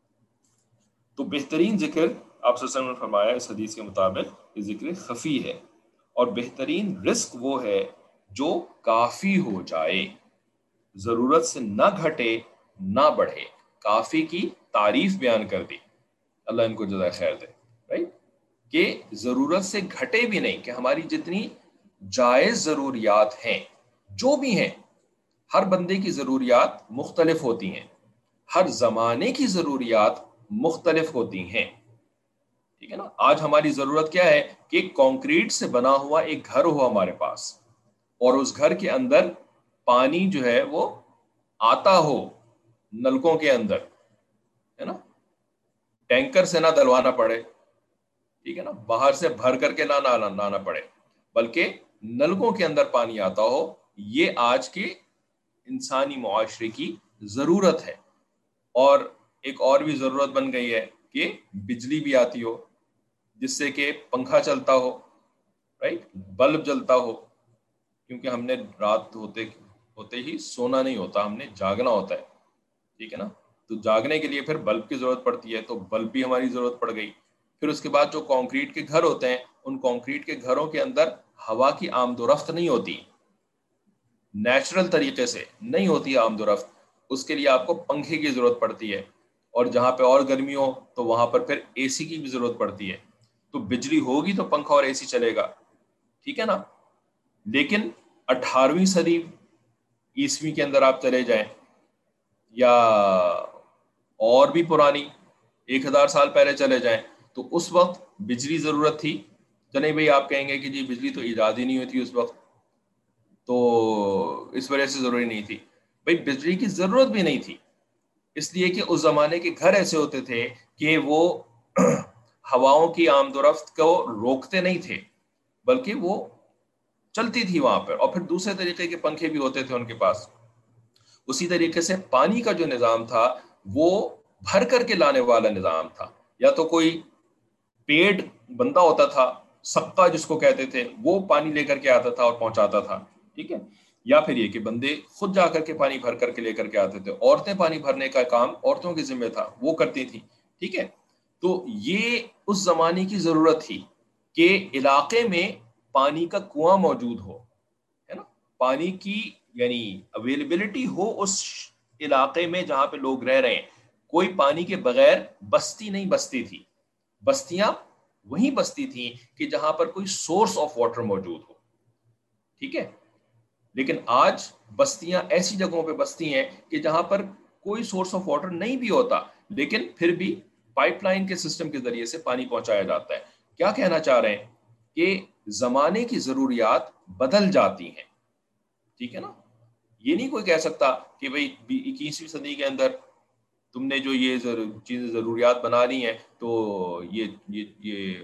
تو بہترین ذکر آپ صلی اللہ علیہ وسلم نے فرمایا اس حدیث کے مطابق کہ ذکر خفی ہے، اور بہترین رزق وہ ہے جو کافی ہو جائے، ضرورت سے نہ گھٹے نہ بڑھے. کافی کی تعریف بیان کر دی، اللہ ان کو جزائے خیر دے. رائٹ، کہ ضرورت سے گھٹے بھی نہیں، کہ ہماری جتنی جائز ضروریات ہیں جو بھی ہیں، ہر بندے کی ضروریات مختلف ہوتی ہیں، ہر زمانے کی ضروریات مختلف ہوتی ہیں. ٹھیک ہے نا. آج ہماری ضرورت کیا ہے کہ ایک کانکریٹ سے بنا ہوا ایک گھر ہو ہمارے پاس، اور اس گھر کے اندر پانی جو ہے وہ آتا ہو نلکوں کے اندر، ہے نا، ٹینکر سے نہ دلوانا پڑے. ٹھیک ہے نا. باہر سے بھر کر کے نہ لانا پڑے، بلکہ نلکوں کے اندر پانی آتا ہو. یہ آج کے انسانی معاشرے کی ضرورت ہے. اور ایک اور بھی ضرورت بن گئی ہے کہ بجلی بھی آتی ہو، جس سے کہ پنکھا چلتا ہو، رائٹ، بلب جلتا ہو. کیونکہ ہم نے رات ہوتے ہی سونا نہیں ہوتا، ہم نے جاگنا ہوتا ہے. ٹھیک ہے نا. تو جاگنے کے لیے پھر بلب کی ضرورت پڑتی ہے، تو بلب بھی ہماری ضرورت پڑ گئی. پھر اس کے بعد جو کانکریٹ کے گھر ہوتے ہیں، ان کانکریٹ کے گھروں کے اندر ہوا کی آمد و رفت نہیں ہوتی، نیچرل طریقے سے نہیں ہوتی آمد و رفت. اس کے لیے آپ کو پنکھے کی ضرورت پڑتی ہے، اور جہاں پہ اور گرمی ہو تو وہاں پر پھر اے سی کی بھی ضرورت پڑتی ہے. تو بجلی ہوگی تو پنکھا اور اے سی چلے گا. ٹھیک ہے نا. لیکن 18ویں صدی عیسوی کے اندر آپ چلے جائیں، یا اور بھی پرانی 1000 سال پہلے چلے جائیں، تو اس وقت بجلی ضرورت تھی. چلیں بھائی، آپ کہیں گے کہ جی بجلی تو ایجاد ہی نہیں ہوئی اس وقت، تو اس وجہ سے ضروری نہیں تھی. بھائی بجلی کی ضرورت بھی نہیں تھی، اس لیے کہ اس زمانے کے گھر ایسے ہوتے تھے کہ وہ ہواؤں کی آمد و رفت کو روکتے نہیں تھے، بلکہ وہ چلتی تھی وہاں پر. اور پھر دوسرے طریقے کے پنکھے بھی ہوتے تھے ان کے پاس. اسی طریقے سے پانی کا جو نظام تھا وہ بھر کر کے لانے والا نظام تھا. یا تو کوئی پیڈ بندہ ہوتا تھا، سقا جس کو کہتے تھے، وہ پانی لے کر کے آتا تھا اور پہنچاتا تھا. ٹھیک ہے. یا پھر یہ کہ بندے خود جا کر کے پانی بھر کر کے لے کر کے آتے تھے. عورتیں پانی بھرنے کا کام عورتوں کے ذمہ تھا، وہ کرتی تھیں. ٹھیک ہے. تو یہ اس زمانے کی ضرورت تھی کہ علاقے میں پانی کا کنواں موجود ہو، ہے نا، پانی کی یعنی اویلیبلٹی ہو اس علاقے میں جہاں پہ لوگ رہ رہے ہیں. کوئی پانی کے بغیر بستی نہیں بستی تھی. بستیاں وہیں بستی تھیں کہ جہاں پر کوئی سورس آف واٹر موجود ہو. ٹھیک ہے. لیکن آج بستیاں ایسی جگہوں پہ بستی ہیں کہ جہاں پر کوئی سورس آف واٹر نہیں بھی ہوتا، لیکن پھر بھی پائپ لائن کے سسٹم کے ذریعے سے پانی پہنچایا جاتا ہے. کیا کہنا چاہ رہے ہیں کہ زمانے کی ضروریات بدل جاتی ہیں. ٹھیک ہے نا. یہ نہیں کوئی کہہ سکتا کہ بھئی 21ویں صدی کے اندر تم نے جو یہ چیزیں ضروریات بنا لی ہیں تو یہ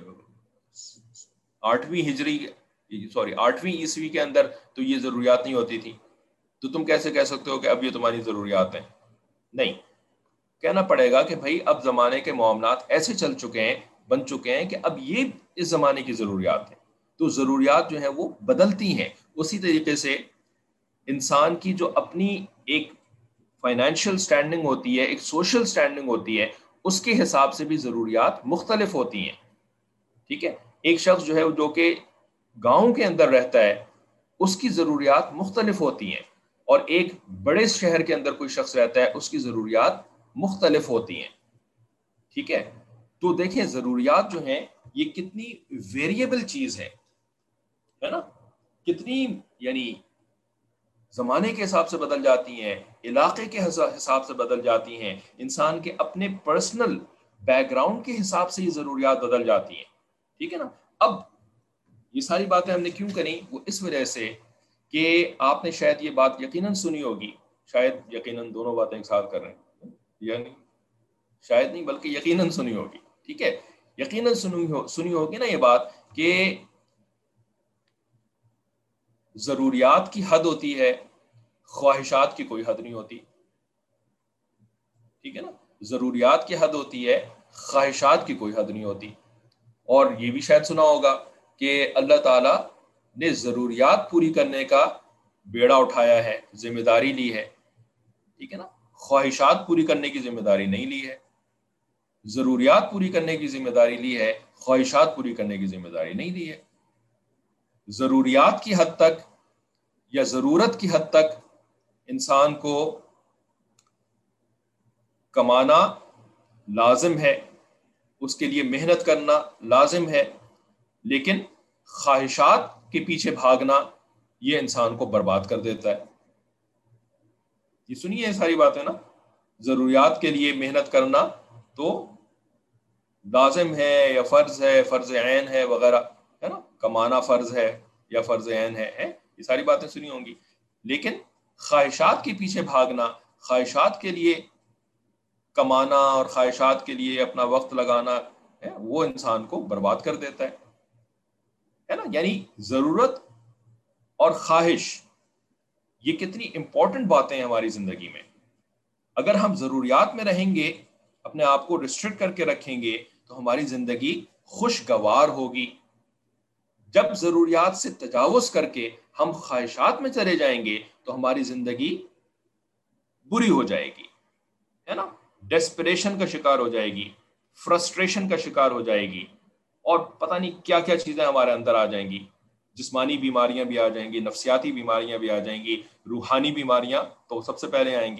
8ویں عیسوی کے اندر تو یہ ضروریات نہیں ہوتی تھی، تو تم کیسے کہہ سکتے ہو کہ اب یہ تمہاری ضروریات ہیں؟ نہیں، کہنا پڑے گا کہ بھائی اب زمانے کے معاملات ایسے چل چکے ہیں، بن چکے ہیں کہ اب یہ اس زمانے کی ضروریات ہیں. تو ضروریات جو ہیں وہ بدلتی ہیں. اسی طریقے سے انسان کی جو اپنی ایک فائنینشیل سٹینڈنگ ہوتی ہے، ایک سوشل سٹینڈنگ ہوتی ہے، اس کے حساب سے بھی ضروریات مختلف ہوتی ہیں. ٹھیک ہے. ایک شخص جو ہے جو کہ گاؤں کے اندر رہتا ہے، اس کی ضروریات مختلف ہوتی ہیں، اور ایک بڑے شہر کے اندر کوئی شخص رہتا ہے، اس کی ضروریات مختلف ہوتی ہیں. ٹھیک ہے. تو دیکھیں ضروریات جو ہیں یہ کتنی ویریبل چیز ہے نا، کتنی یعنی زمانے کے حساب سے بدل جاتی ہیں، علاقے کے حساب سے بدل جاتی ہیں، انسان کے اپنے پرسنل بیک گراؤنڈ کے حساب سے یہ ضروریات بدل جاتی ہیں. ٹھیک ہے نا. اب یہ ساری باتیں ہم نے کیوں کریں؟ وہ اس وجہ سے کہ آپ نے شاید یہ بات یقیناً سنی ہوگی، شاید یقیناً دونوں باتیں ایک ساتھ کر رہے ہیں، یعنی شاید نہیں بلکہ یقیناً سنی ہوگی. ٹھیک ہے. یقیناً سنی ہوگی نا یہ بات کہ ضروریات کی حد ہوتی ہے، خواہشات کی کوئی حد نہیں ہوتی. ٹھیک ہے نا. ضروریات کی حد ہوتی ہے، خواہشات کی کوئی حد نہیں ہوتی. اور یہ بھی شاید سنا ہوگا کہ اللہ تعالیٰ نے ضروریات پوری کرنے کا بیڑا اٹھایا ہے, ذمہ داری لی ہے, ٹھیک ہے نا. خواہشات پوری کرنے کی ذمہ داری نہیں لی ہے, ضروریات پوری کرنے کی ذمہ داری لی ہے, خواہشات پوری کرنے کی ذمہ داری نہیں لی ہے. ضروریات کی حد تک یا ضرورت کی حد تک انسان کو کمانا لازم ہے, اس کے لیے محنت کرنا لازم ہے, لیکن خواہشات کے پیچھے بھاگنا یہ انسان کو برباد کر دیتا ہے. یہ سنیے ساری باتیں نا, ضروریات کے لیے محنت کرنا تو لازم ہے یا فرض ہے, فرض عین ہے وغیرہ, ہے نا, کمانا فرض ہے یا فرض عین ہے, یہ ساری باتیں سنی ہوں گی. لیکن خواہشات کے پیچھے بھاگنا, خواہشات کے لیے کمانا اور خواہشات کے لیے اپنا وقت لگانا وہ انسان کو برباد کر دیتا ہے نا. یعنی ضرورت اور خواہش یہ کتنی امپورٹنٹ باتیں ہیں ہماری زندگی میں. اگر ہم ضروریات میں رہیں گے, اپنے آپ کو ریسٹرکٹ کر کے رکھیں گے, تو ہماری زندگی خوشگوار ہوگی. جب ضروریات سے تجاوز کر کے ہم خواہشات میں چلے جائیں گے تو ہماری زندگی بری ہو جائے گی, ہے نا. ڈیسپریشن کا شکار ہو جائے گی, فرسٹریشن کا شکار ہو جائے گی, اور پتہ نہیں کیا کیا چیزیں ہمارے اندر آ جائیں گی. جسمانی بیماریاں بھی آ جائیں گی, نفسیاتی بیماریاں بھی آ جائیں گی, روحانی بیماریاں تو سب سے پہلے آئیں گی.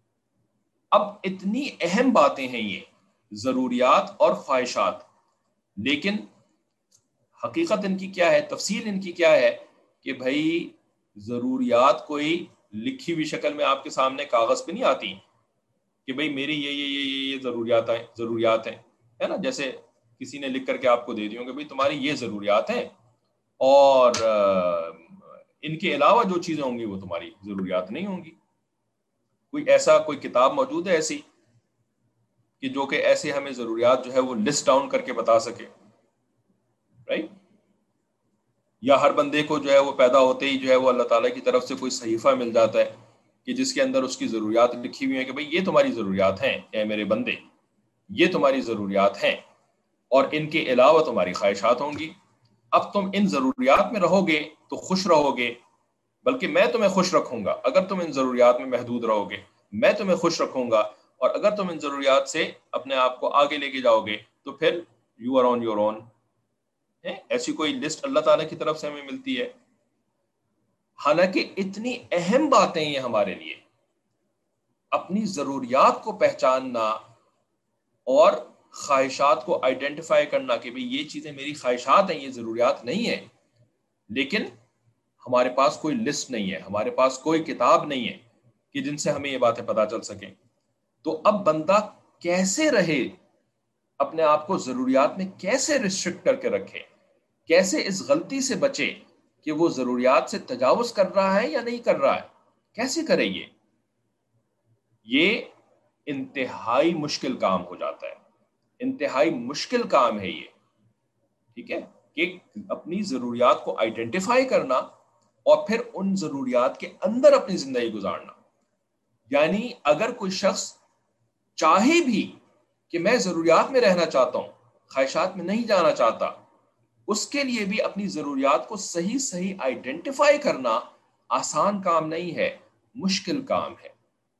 اب اتنی اہم باتیں ہیں یہ ضروریات اور خواہشات, لیکن حقیقت ان کی کیا ہے, تفصیل ان کی کیا ہے کہ بھائی ضروریات کوئی لکھی ہوئی شکل میں آپ کے سامنے کاغذ پہ نہیں آتی کہ بھائی میری یہ ضروریات ہیں, ہے نا. جیسے کسی نے لکھ کر کے آپ کو دے دی ہوں کہ بھائی تمہاری یہ ضروریات ہیں اور ان کے علاوہ جو چیزیں ہوں گی وہ تمہاری ضروریات نہیں ہوں گی. کوئی کتاب موجود ہے ایسی کہ جو کہ ایسے ہمیں ضروریات جو ہے وہ لسٹ ڈاؤن کر کے بتا سکے, رائٹ. یا ہر بندے کو جو ہے وہ پیدا ہوتے ہی جو ہے وہ اللہ تعالیٰ کی طرف سے کوئی صحیفہ مل جاتا ہے کہ جس کے اندر اس کی ضروریات لکھی ہوئی ہیں کہ بھئی یہ تمہاری ضروریات ہیں اے میرے بندے, یہ تمہاری ضروریات ہیں اور ان کے علاوہ تمہاری خواہشات ہوں گی. اب تم ان ضروریات میں رہو گے تو خوش رہو گے, بلکہ میں تمہیں خوش رکھوں گا. اگر تم ان ضروریات میں محدود رہو گے میں تمہیں خوش رکھوں گا, اور اگر تم ان ضروریات سے اپنے آپ کو آگے لے کے جاؤ گے تو پھر you are on your own. ایسی کوئی لسٹ اللہ تعالیٰ کی طرف سے ہمیں ملتی ہے. حالانکہ اتنی اہم باتیں یہ ہمارے لیے, اپنی ضروریات کو پہچاننا اور خواہشات کو آئیڈینٹیفائی کرنا کہ بھئی یہ چیزیں میری خواہشات ہیں, یہ ضروریات نہیں ہیں. لیکن ہمارے پاس کوئی لسٹ نہیں ہے, ہمارے پاس کوئی کتاب نہیں ہے کہ جن سے ہمیں یہ باتیں پتہ چل سکیں. تو اب بندہ کیسے رہے, اپنے آپ کو ضروریات میں کیسے ریسٹرکٹ کر کے رکھے, کیسے اس غلطی سے بچے کہ وہ ضروریات سے تجاوز کر رہا ہے یا نہیں کر رہا ہے, کیسے کرے یہ انتہائی مشکل کام ہو جاتا ہے. انتہائی مشکل کام ہے یہ, ٹھیک ہے, کہ اپنی ضروریات کو آئیڈینٹیفائی کرنا اور پھر ان ضروریات کے اندر اپنی زندگی گزارنا. یعنی اگر کوئی شخص چاہے بھی کہ میں ضروریات میں رہنا چاہتا ہوں, خواہشات میں نہیں جانا چاہتا, اس کے لیے بھی اپنی ضروریات کو صحیح آئیڈینٹیفائی کرنا آسان کام نہیں ہے, مشکل کام ہے.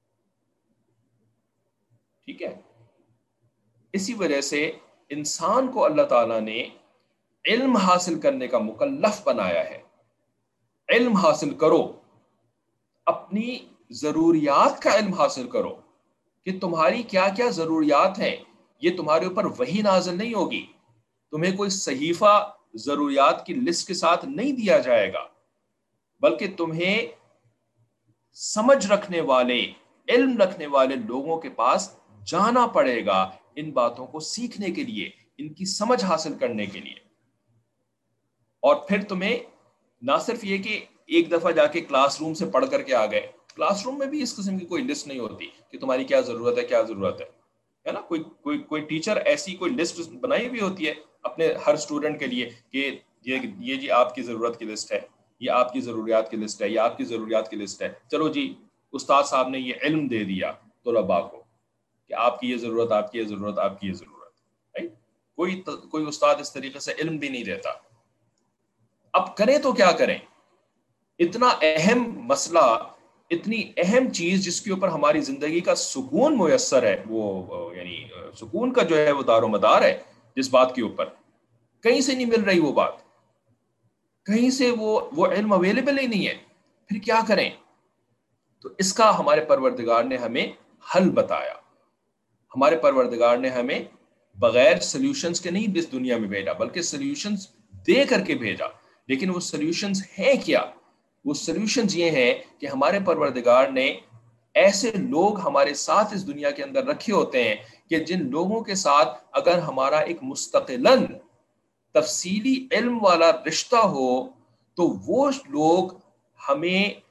ٹھیک ہے. اسی وجہ سے انسان کو اللہ تعالیٰ نے علم حاصل کرنے کا مکلف بنایا ہے. علم حاصل کرو, اپنی ضروریات کا علم حاصل کرو کہ تمہاری کیا کیا ضروریات ہیں. یہ تمہارے اوپر وحی نازل نہیں ہوگی, تمہیں کوئی صحیفہ ضروریات کی لسٹ کے ساتھ نہیں دیا جائے گا, بلکہ تمہیں سمجھ رکھنے والے, علم رکھنے والے لوگوں کے پاس جانا پڑے گا ان باتوں کو سیکھنے کے لیے, ان کی سمجھ حاصل کرنے کے لیے. اور پھر تمہیں نہ صرف یہ کہ ایک دفعہ جا کے کلاس روم سے پڑھ کر کے آ گئے, کلاس روم میں بھی اس قسم کی کوئی لسٹ نہیں ہوتی کہ تمہاری کیا ضرورت ہے نا. کوئی ٹیچر ایسی کوئی لسٹ بنائی بھی ہوتی ہے اپنے ہر اسٹوڈنٹ کے لیے کہ یہ جی آپ کی ضرورت کی لسٹ ہے, یہ آپ کی ضروریات کی لسٹ ہے, یہ آپ کی ضروریات کی لسٹ ہے. چلو جی, استاد صاحب نے یہ علم دے دیا طلباء کو کہ آپ کی یہ ضرورت, آپ کی یہ ضرورت, آپ کی یہ ضرورت. कोई उस्ताद इस तरीके से इल्म भी नहीं देता। अब करें तो क्या करें? इतना अहम मसला, इतनी अहम चीज जिसके ऊपर हमारी जिंदगी का सुकून मुयस्सर है, वो यानी सुकून का जो है वो दारोमदार है, जिस बात के ऊपर कहीं से नहीं मिल रही वो बात, कहीं से वो इल्म अवेलेबल ही नहीं है, फिर क्या करें? तो इसका हमारे परवरदिगार ने हमें हल बताया। हमारे परवरदिगार ने हमें बगैर सॉल्यूशंस के नहीं इस दुनिया में भेजा, बल्कि सॉल्यूशंस दे करके भेजा। लेकिन वो सॉल्यूशंस हैं क्या? वो सॉल्यूशंस ये हैं कि हमारे परवरदिगार ने ऐसे लोग हमारे साथ इस दुनिया के अंदर रखे होते हैं कि जिन लोगों के साथ अगर हमारा एक मुस्तकिलन तफसीली इल्म वाला रिश्ता हो तो वो लोग हमें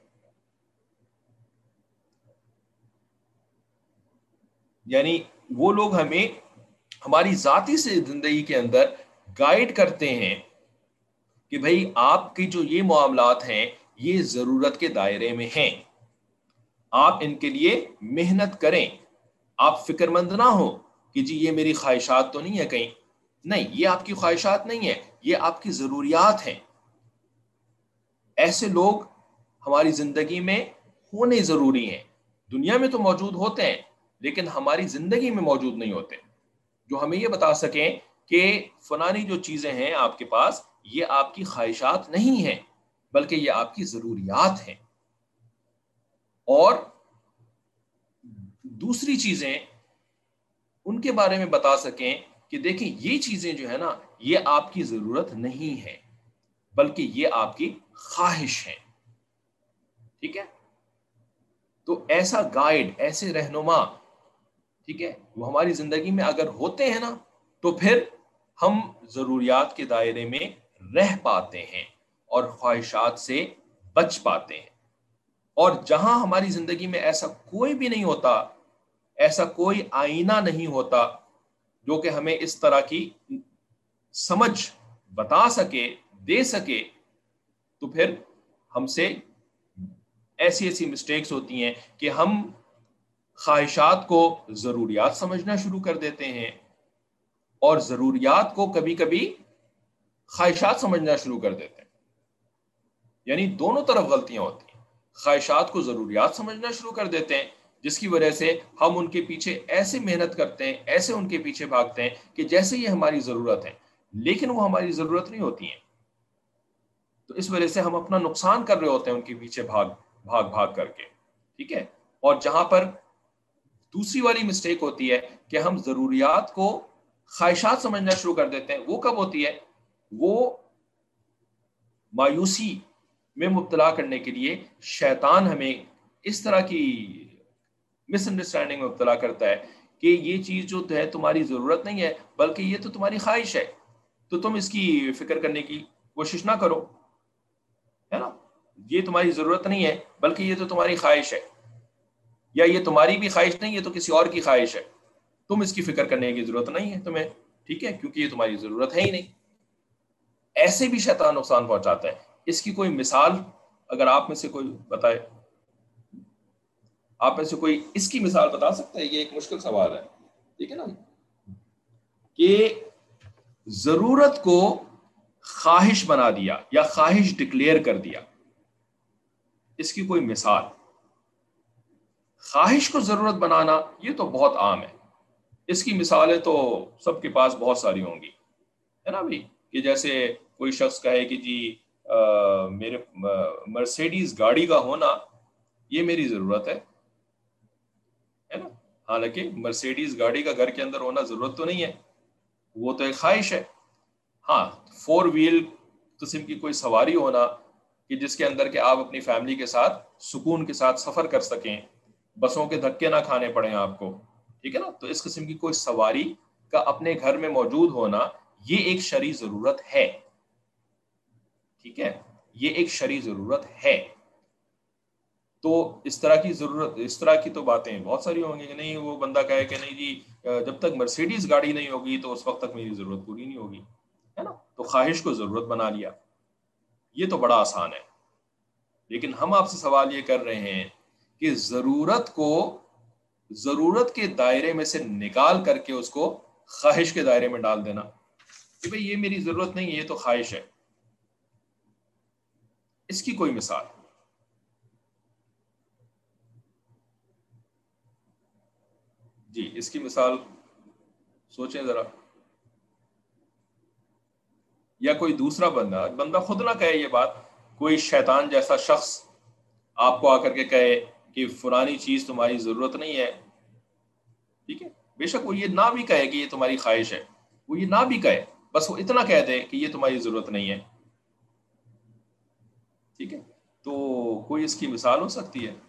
हमारी जाती से जिंदगी के अंदर गाइड करते हैं कि भाई आपकी जो ये मामलात हैं ये जरूरत के दायरे में हैं, आप इनके लिए मेहनत करें, आप फिक्रमंद ना हो कि जी ये मेरी ख्वाहिशात तो नहीं है कहीं, नहीं, ये आपकी ख्वाहिशात नहीं है, ये आपकी जरूरियात हैं। ऐसे लोग हमारी जिंदगी में होने जरूरी हैं। दुनिया में तो मौजूद होते हैं लेकिन हमारी जिंदगी में मौजूद नहीं होते, जो हमें ये बता सकें कि फलानी जो चीजें हैं आपके पास ये आपकी ख्वाहिशात नहीं हैं बल्कि ये आपकी जरूरियात हैं। और दूसरी चीजें उनके बारे में बता सकें कि देखिए ये चीजें जो है ना ये आपकी जरूरत नहीं है बल्कि ये आपकी ख्वाहिश है। ठीक है? तो ऐसा गाइड, ऐसे रहनुमा, ठीक है, वो हमारी जिंदगी में अगर होते हैं ना तो फिर हम जरूरियात के दायरे में रह पाते हैं और ख्वाहिशात से बच पाते हैं। और जहां हमारी जिंदगी में ऐसा कोई भी नहीं होता, ऐसा कोई आईना नहीं होता जो कि हमें इस तरह की समझ बता सके, दे सके, तो फिर हमसे ऐसी ऐसी मिस्टेक्स होती हैं कि हम ख्वाहिशात को ज़रूरियात समझना शुरू कर देते हैं और ज़रूरियात को कभी कभी ख्वाहिशात समझना शुरू कर देते हैं। यानी दोनों तरफ गलतियां होती हैं। ख्वाहिशात को ज़रूरियात समझना शुरू कर देते हैं जिसकी वजह से हम उनके पीछे ऐसे मेहनत करते हैं, ऐसे उनके पीछे भागते हैं कि जैसे ये हमारी ज़रूरत है, लेकिन वो हमारी ज़रूरत नहीं होती हैं। तो इस वजह से हम अपना नुकसान कर रहे होते हैं उनके पीछे भाग भाग भाग करके। ठीक है? और जहां पर दूसरी वाली मिस्टेक होती है कि हम ज़रूरियात को ख्वाहिशात समझना शुरू कर देते हैं, वो कब होती है? वो मायूसी में मुब्तला करने के लिए शैतान हमें इस तरह की मिसअंडरस्टैंडिंग में मुब्तला करता है कि ये चीज़ जो है तुम्हारी ज़रूरत नहीं है बल्कि ये तो तुम्हारी ख्वाहिश है, तो तुम इसकी फिक्र करने की कोशिश ना करो, है ना? ये तुम्हारी ज़रूरत नहीं है बल्कि ये तो तुम्हारी ख्वाहिश है, या ये तुम्हारी भी ख्वाहिश नहीं, ये तो किसी और की ख्वाहिश है, तुम इसकी फिक्र करने की ज़रूरत नहीं है तुम्हें, ठीक है, क्योंकि ये तुम्हारी ज़रूरत है ही नहीं। ऐसे भी शैतान नुकसान पहुंचाता है। इसकी कोई मिसाल अगर आप में से कोई बताए, आप में से कोई इसकी मिसाल बता सकता है? ये एक मुश्किल सवाल है, ठीक है ना, कि जरूरत को ख्वाहिश बना दिया या ख्वाहिश डिक्लेयर कर दिया, इसकी कोई मिसाल? ख्वाहिश को जरूरत बनाना ये तो बहुत आम है, इसकी मिसालें तो सबके पास बहुत सारी होंगी, है ना भाई? कि जैसे कोई शख्स कहे कि जी मेरे मर्सिडीज गाड़ी का होना ये मेरी जरूरत है ना, हालांकि मर्सिडीज गाड़ी का घर के अंदर होना जरूरत तो नहीं है, वो तो एक ख्वाहिश है। हाँ, 4 व्हील किस्म की कोई सवारी होना कि जिसके अंदर के आप अपनी फैमिली के साथ सुकून के साथ सफर कर सकें, बसों के धक्के ना खाने पड़े आपको, ठीक है ना, तो इस किस्म की कोई सवारी का अपने घर में मौजूद होना ये एक शरई जरूरत है। ठीक है, ये एक शरई जरूरत है। तो इस तरह की जरूरत, इस तरह की तो बातें बहुत सारी होंगी कि नहीं, वो बंदा कहे कि नहीं जी जब तक मर्सिडीज गाड़ी नहीं होगी तो उस वक्त तक मेरी जरूरत पूरी नहीं होगी, है ना, तो ख्वाहिश को जरूरत बना लिया। ये तो बड़ा आसान है, लेकिन हम आपसे सवाल ये कर रहे हैं कि जरूरत को जरूरत के दायरे में से निकाल करके उसको ख्वाहिश के दायरे में डाल देना, کہ بھئی یہ میری ضرورت نہیں ہے، یہ تو خواہش ہے. اس کی کوئی مثال؟ جی اس کی مثال سوچیں ذرا. یا کوئی دوسرا بندہ خود نہ کہے یہ بات، کوئی شیطان جیسا شخص آپ کو آ کر کے کہے کہ فلانی چیز تمہاری ضرورت نہیں ہے. ٹھیک ہے، بے شک وہ یہ نہ بھی کہے کہ یہ تمہاری خواہش ہے، وہ یہ نہ بھی کہے، بس وہ اتنا کہہ دے کہ یہ تمہاری ضرورت نہیں ہے. ٹھیک ہے، تو کوئی اس کی مثال ہو سکتی ہے.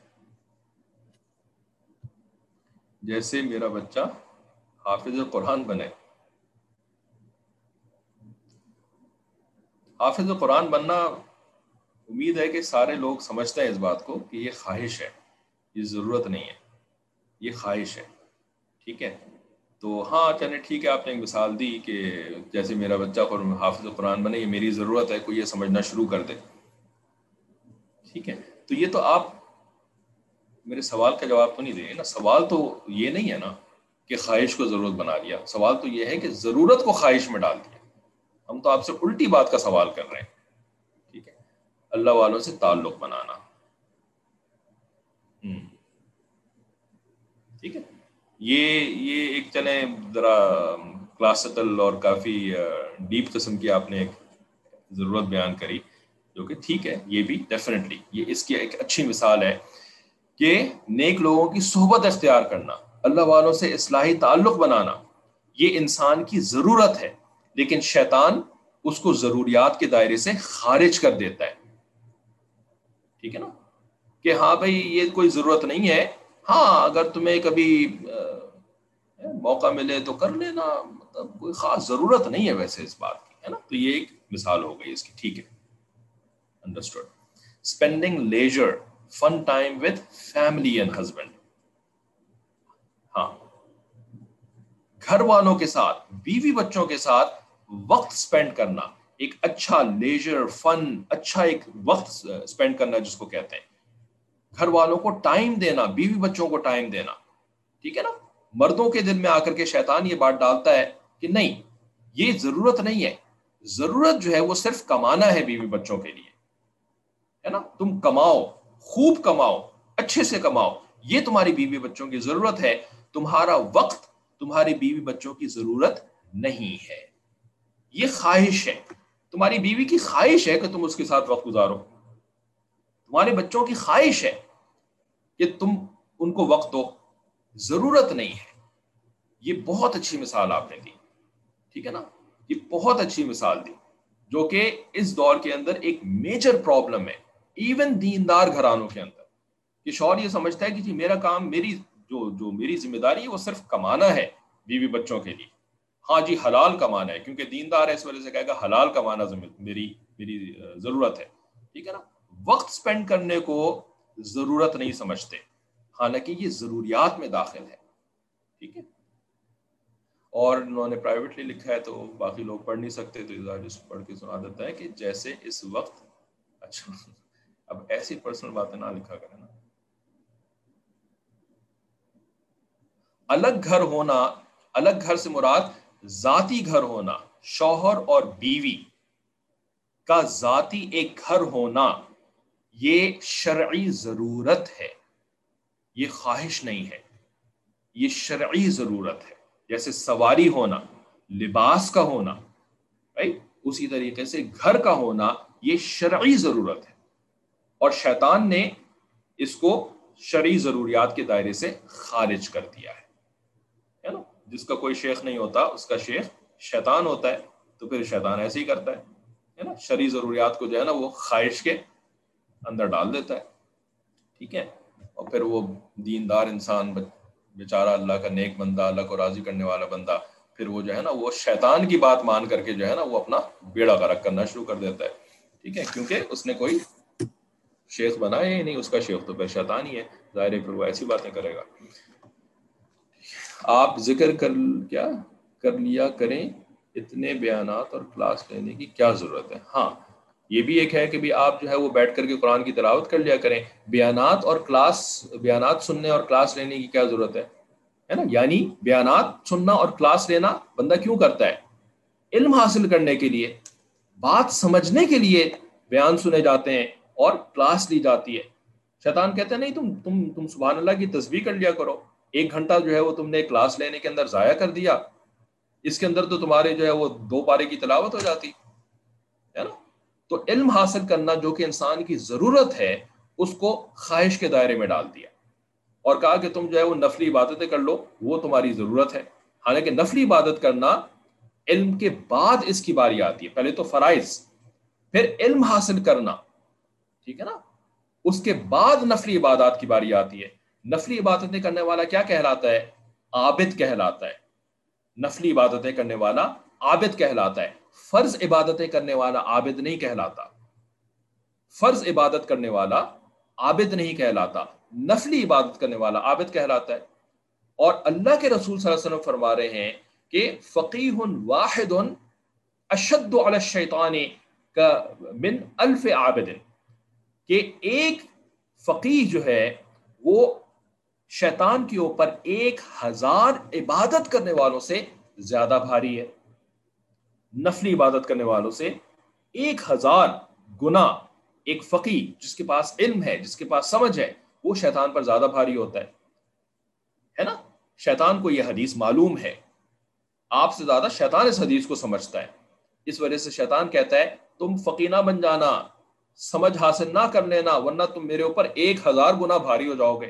جیسے میرا بچہ حافظ قرآن بنے. حافظ قرآن بننا، امید ہے کہ سارے لوگ سمجھتے ہیں اس بات کو کہ یہ خواہش ہے، یہ ضرورت نہیں ہے، یہ خواہش ہے. ٹھیک ہے، تو ہاں چلیں ٹھیک ہے، آپ نے ایک مثال دی کہ جیسے میرا بچہ حافظ قرآن بنے، یہ میری ضرورت ہے، کوئی یہ سمجھنا شروع کر دے. ٹھیک ہے، تو یہ تو آپ میرے سوال کا جواب تو نہیں دیں گے نا. سوال تو یہ نہیں ہے نا کہ خواہش کو ضرورت بنا دیا، سوال تو یہ ہے کہ ضرورت کو خواہش میں ڈال دیا. ہم تو آپ سے الٹی بات کا سوال کر رہے ہیں. ٹھیک ہے، اللہ والوں سے تعلق بنانا. ٹھیک ہے، یہ ایک چلیں ذرا کلاسیکل اور کافی ڈیپ قسم کی آپ نے ایک ضرورت بیان کری، جو کہ ٹھیک ہے، یہ بھی ڈیفینیٹلی یہ اس کی ایک اچھی مثال ہے کہ نیک لوگوں کی صحبت اختیار کرنا، اللہ والوں سے اصلاحی تعلق بنانا، یہ انسان کی ضرورت ہے، لیکن شیطان اس کو ضروریات کے دائرے سے خارج کر دیتا ہے. ٹھیک ہے نا، کہ ہاں بھائی یہ کوئی ضرورت نہیں ہے، ہاں اگر تمہیں کبھی موقع ملے تو کر لینا، مطلب کوئی خاص ضرورت نہیں ہے ویسے اس بات کی، ہے نا. تو یہ ایک مثال ہو گئی اس کی. ٹھیک ہے، understood. Spending leisure fun time with family and husband. ہاں، گھر والوں کے ساتھ، بیوی بچوں کے ساتھ وقت سپینڈ کرنا، ایک اچھا لیجر فن، اچھا ایک وقت سپینڈ کرنا جس کو کہتے ہیں. گھر والوں کو ٹائم دینا، بیوی بچوں کو ٹائم دینا. ٹھیک ہے نا. مردوں کے دل میں آ کر کے شیطان یہ بات ڈالتا ہے کہ نہیں یہ ضرورت نہیں ہے، ضرورت جو ہے وہ صرف کمانا ہے بیوی بچوں کے لیے، ہے نا. تم کماؤ، خوب کماؤ، اچھے سے کماؤ، یہ تمہاری بیوی بچوں کی ضرورت ہے. تمہارا وقت تمہاری بیوی بچوں کی ضرورت نہیں ہے، یہ خواہش ہے. تمہاری بیوی کی خواہش ہے کہ تم اس کے ساتھ وقت گزارو، تمہارے بچوں کی خواہش ہے کہ تم ان کو وقت دو، ضرورت نہیں ہے. یہ بہت اچھی مثال آپ نے دی. ٹھیک ہے نا، یہ بہت اچھی مثال دی، جو کہ اس دور کے اندر ایک میجر پرابلم ہے ایون دیندار گھرانوں کے اندر، کہ شوہر یہ سمجھتا ہے کہ جی میرا کام، میری جو میری ذمہ داری ہے وہ صرف کمانا ہے بیوی بچوں کے لیے. ہاں جی حلال کمانا ہے، کیونکہ دیندار ہے اس وجہ سے کہے گا حلال کمانا میری ضرورت ہے. ٹھیک ہے نا. وقت سپینڈ کرنے کو ضرورت نہیں سمجھتے، حالانکہ یہ ضروریات میں داخل ہے. ٹھیک ہے، اور انہوں نے پرائیویٹلی لکھا ہے تو باقی لوگ پڑھ نہیں سکتے، تو جس پڑھ کے سنا دیتا ہے کہ جیسے اس وقت. اچھا اب ایسی پرسنل باتیں نہ لکھا کریں نا. الگ گھر ہونا، الگ گھر سے مراد ذاتی گھر ہونا، شوہر اور بیوی کا ذاتی ایک گھر ہونا، یہ شرعی ضرورت ہے، یہ خواہش نہیں ہے، یہ شرعی ضرورت ہے. جیسے سواری ہونا، لباس کا ہونا، اسی طریقے سے گھر کا ہونا یہ شرعی ضرورت ہے، اور شیطان نے اس کو شرعی ضروریات کے دائرے سے خارج کر دیا ہے نا. جس کا کوئی شیخ نہیں ہوتا اس کا شیخ شیطان ہوتا ہے، تو پھر شیطان ایسے ہی کرتا ہے نا، شرعی ضروریات کو جو ہے نا وہ خواہش کے اندر ڈال دیتا ہے. ٹھیک ہے، اور پھر وہ دیندار انسان بیچارہ، اللہ کا نیک بندہ، اللہ کو راضی کرنے والا بندہ، پھر وہ جو ہے نا وہ شیطان کی بات مان کر کے جو ہے نا وہ اپنا بیڑا غرق کرنا شروع کر دیتا ہے. ٹھیک ہے، کیونکہ اس نے کوئی شیخ بنایا ہی نہیں، اس کا شیخ تو پھر شیطان ہی ہے، ظاہر ہے پھر وہ ایسی باتیں کرے گا. آپ ذکر کر لیا کریں، اتنے بیانات اور کلاس لینے کی کیا ضرورت ہے. ہاں یہ بھی ایک ہے کہ بھی آپ جو ہے وہ بیٹھ کر کے قرآن کی تلاوت کر لیا کریں. بیانات سننے اور کلاس لینے کی کیا ضرورت ہے نا. یعنی بیانات سننا اور کلاس لینا بندہ کیوں کرتا ہے؟ علم حاصل کرنے کے لیے، بات سمجھنے کے لیے بیان سنے جاتے ہیں اور کلاس لی جاتی ہے۔ شیطان کہتے ہیں نہیں، تم سبحان اللہ کی تسبیح کر لیا کرو، 1 گھنٹہ جو ہے وہ تم نے کلاس لینے کے اندر ضائع کر دیا، اس کے اندر تو تمہارے جو ہے وہ 2 پارے کی تلاوت ہو جاتی ہے نا۔ تو علم حاصل کرنا جو کہ انسان کی ضرورت ہے، اس کو خواہش کے دائرے میں ڈال دیا اور کہا کہ تم جو ہے وہ نفلی عبادتیں کر لو، وہ تمہاری ضرورت ہے۔ حالانکہ نفلی عبادت کرنا علم کے بعد اس کی باری آتی ہے، پہلے تو فرائض، پھر علم حاصل کرنا، ٹھیک ہے نا، اس کے بعد نفلی عبادات کی باری آتی ہے۔ نفلی عبادتیں کرنے والا کیا کہلاتا ہے؟ عابد کہلاتا ہے۔ نفلی عبادتیں کرنے والا عابد کہلاتا ہے، فرض عبادتیں کرنے والا عابد نہیں کہلاتا۔ فرض عبادت کرنے والا عابد نہیں کہلاتا، نفلی عبادت کرنے والا عابد کہلاتا ہے۔ اور اللہ کے رسول صلی اللہ علیہ وسلم فرما رہے ہیں کہ فقیہ واحد اشد علی الشیطان کا من 1000 عابد، کہ ایک فقیہ جو ہے وہ شیطان کے اوپر 1000 عبادت کرنے والوں سے زیادہ بھاری ہے۔ نفلی عبادت کرنے والوں سے 1000 گنا ایک فقیہ جس کے پاس علم ہے، جس کے پاس سمجھ ہے، وہ شیطان پر زیادہ بھاری ہوتا ہے نا۔ شیطان کو یہ حدیث معلوم ہے، آپ سے زیادہ شیطان اس حدیث کو سمجھتا ہے، اس وجہ سے شیطان کہتا ہے تم فقیہ نہ بن جانا، سمجھ حاصل نہ کر لینا، ورنہ تم میرے اوپر 1000 گنا بھاری ہو جاؤ گے۔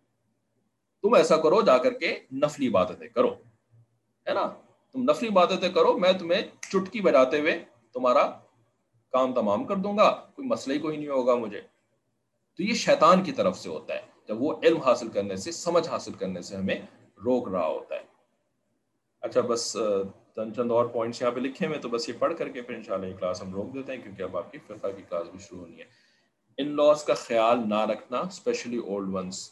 تم ایسا کرو، جا کر کے نفلی عبادتیں کرو، ہے نا، تم نفلی عبادتیں کرو، میں تمہیں چٹکی بجاتے ہوئے تمہارا کام تمام کر دوں گا، کوئی مسئلہ ہی کوئی نہیں ہوگا مجھے۔ تو یہ شیطان کی طرف سے ہوتا ہے جب وہ علم حاصل کرنے سے، سمجھ حاصل کرنے سے ہمیں روک رہا ہوتا ہے۔ اچھا، بس چند اور پوائنٹس یہاں پہ لکھے ہوئے، تو بس یہ پڑھ کر کے پھر انشاءاللہ یہ کلاس ہم روک دیتے ہیں، کیونکہ اب آپ کی فقہ کی کلاس بھی شروع ہونی ہے۔ ان لاز کا خیال نہ رکھنا، specially old ones.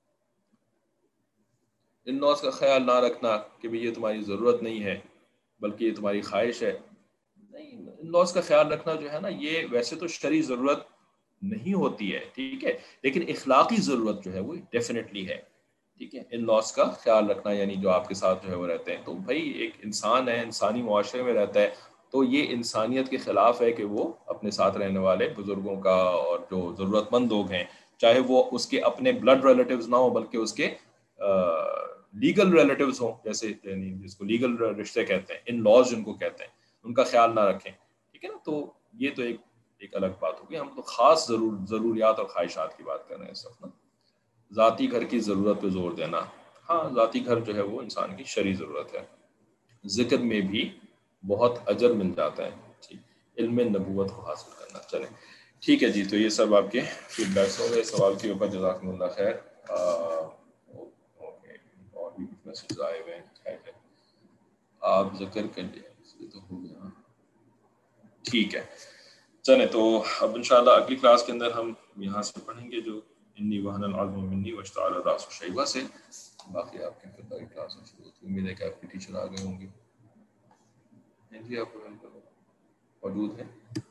In laws کا خیال نہ رکھنا کہ بھئی یہ تمہاری ضرورت نہیں ہے بلکہ یہ تمہاری خواہش ہے، نہیں، ان لاز کا خیال رکھنا جو ہے نا، یہ ویسے تو شرعی ضرورت نہیں ہوتی ہے، ٹھیک ہے، لیکن اخلاقی ضرورت جو ہے وہ ڈیفینیٹلی ہے، ٹھیک ہے۔ ان لاز کا خیال رکھنا یعنی جو آپ کے ساتھ جو ہے وہ رہتے ہیں، تو بھائی ایک انسان ہے، انسانی معاشرے میں رہتا ہے، تو یہ انسانیت کے خلاف ہے کہ وہ اپنے ساتھ رہنے والے بزرگوں کا اور جو ضرورت مند لوگ ہیں، چاہے وہ اس کے اپنے بلڈ ریلیٹیوز نہ ہوں بلکہ اس کے لیگل ریلیٹیوز ہوں، جیسے یعنی جس کو لیگل رشتے کہتے ہیں، ان لاز جن کو کہتے ہیں، ان کا خیال نہ رکھیں، ٹھیک ہے نا۔ تو یہ تو ایک الگ بات ہوگی، ہم تو خاص ضروریات اور خواہشات کی بات کر رہے ہیں اس وقت نا۔ ذاتی گھر کی ضرورت پہ زور دینا، ہاں ذاتی گھر جو ہے وہ انسان کی شرعی ضرورت ہے، ذکر میں بھی بہت اجر مل جاتا ہے، ٹھیک، علم نبوت کو حاصل کرنا۔ چلیں ٹھیک ہے جی، تو یہ سب آپ کے فیڈ بیکس ہو گئے، سوال کے اوپر جزاکم اللہ خیر۔ اور بھی کچھ میسیج آئے ہوئے ہیں، آپ ذکر کر لیں، یہ تو ہو گیا، ٹھیک ہے۔ چلیں تو اب انشاءاللہ اگلی کلاس کے اندر ہم یہاں سے پڑھیں گے جو انی وہن العظم منی واشتعل الراس شیبہ سے، باقی آپ کی فقہ کی کلاس میں شروع ہوتی ہے۔ امید ہے کہ آپ کے ٹیچر آ گئے ہوں گے، جی آپ موجود ہیں۔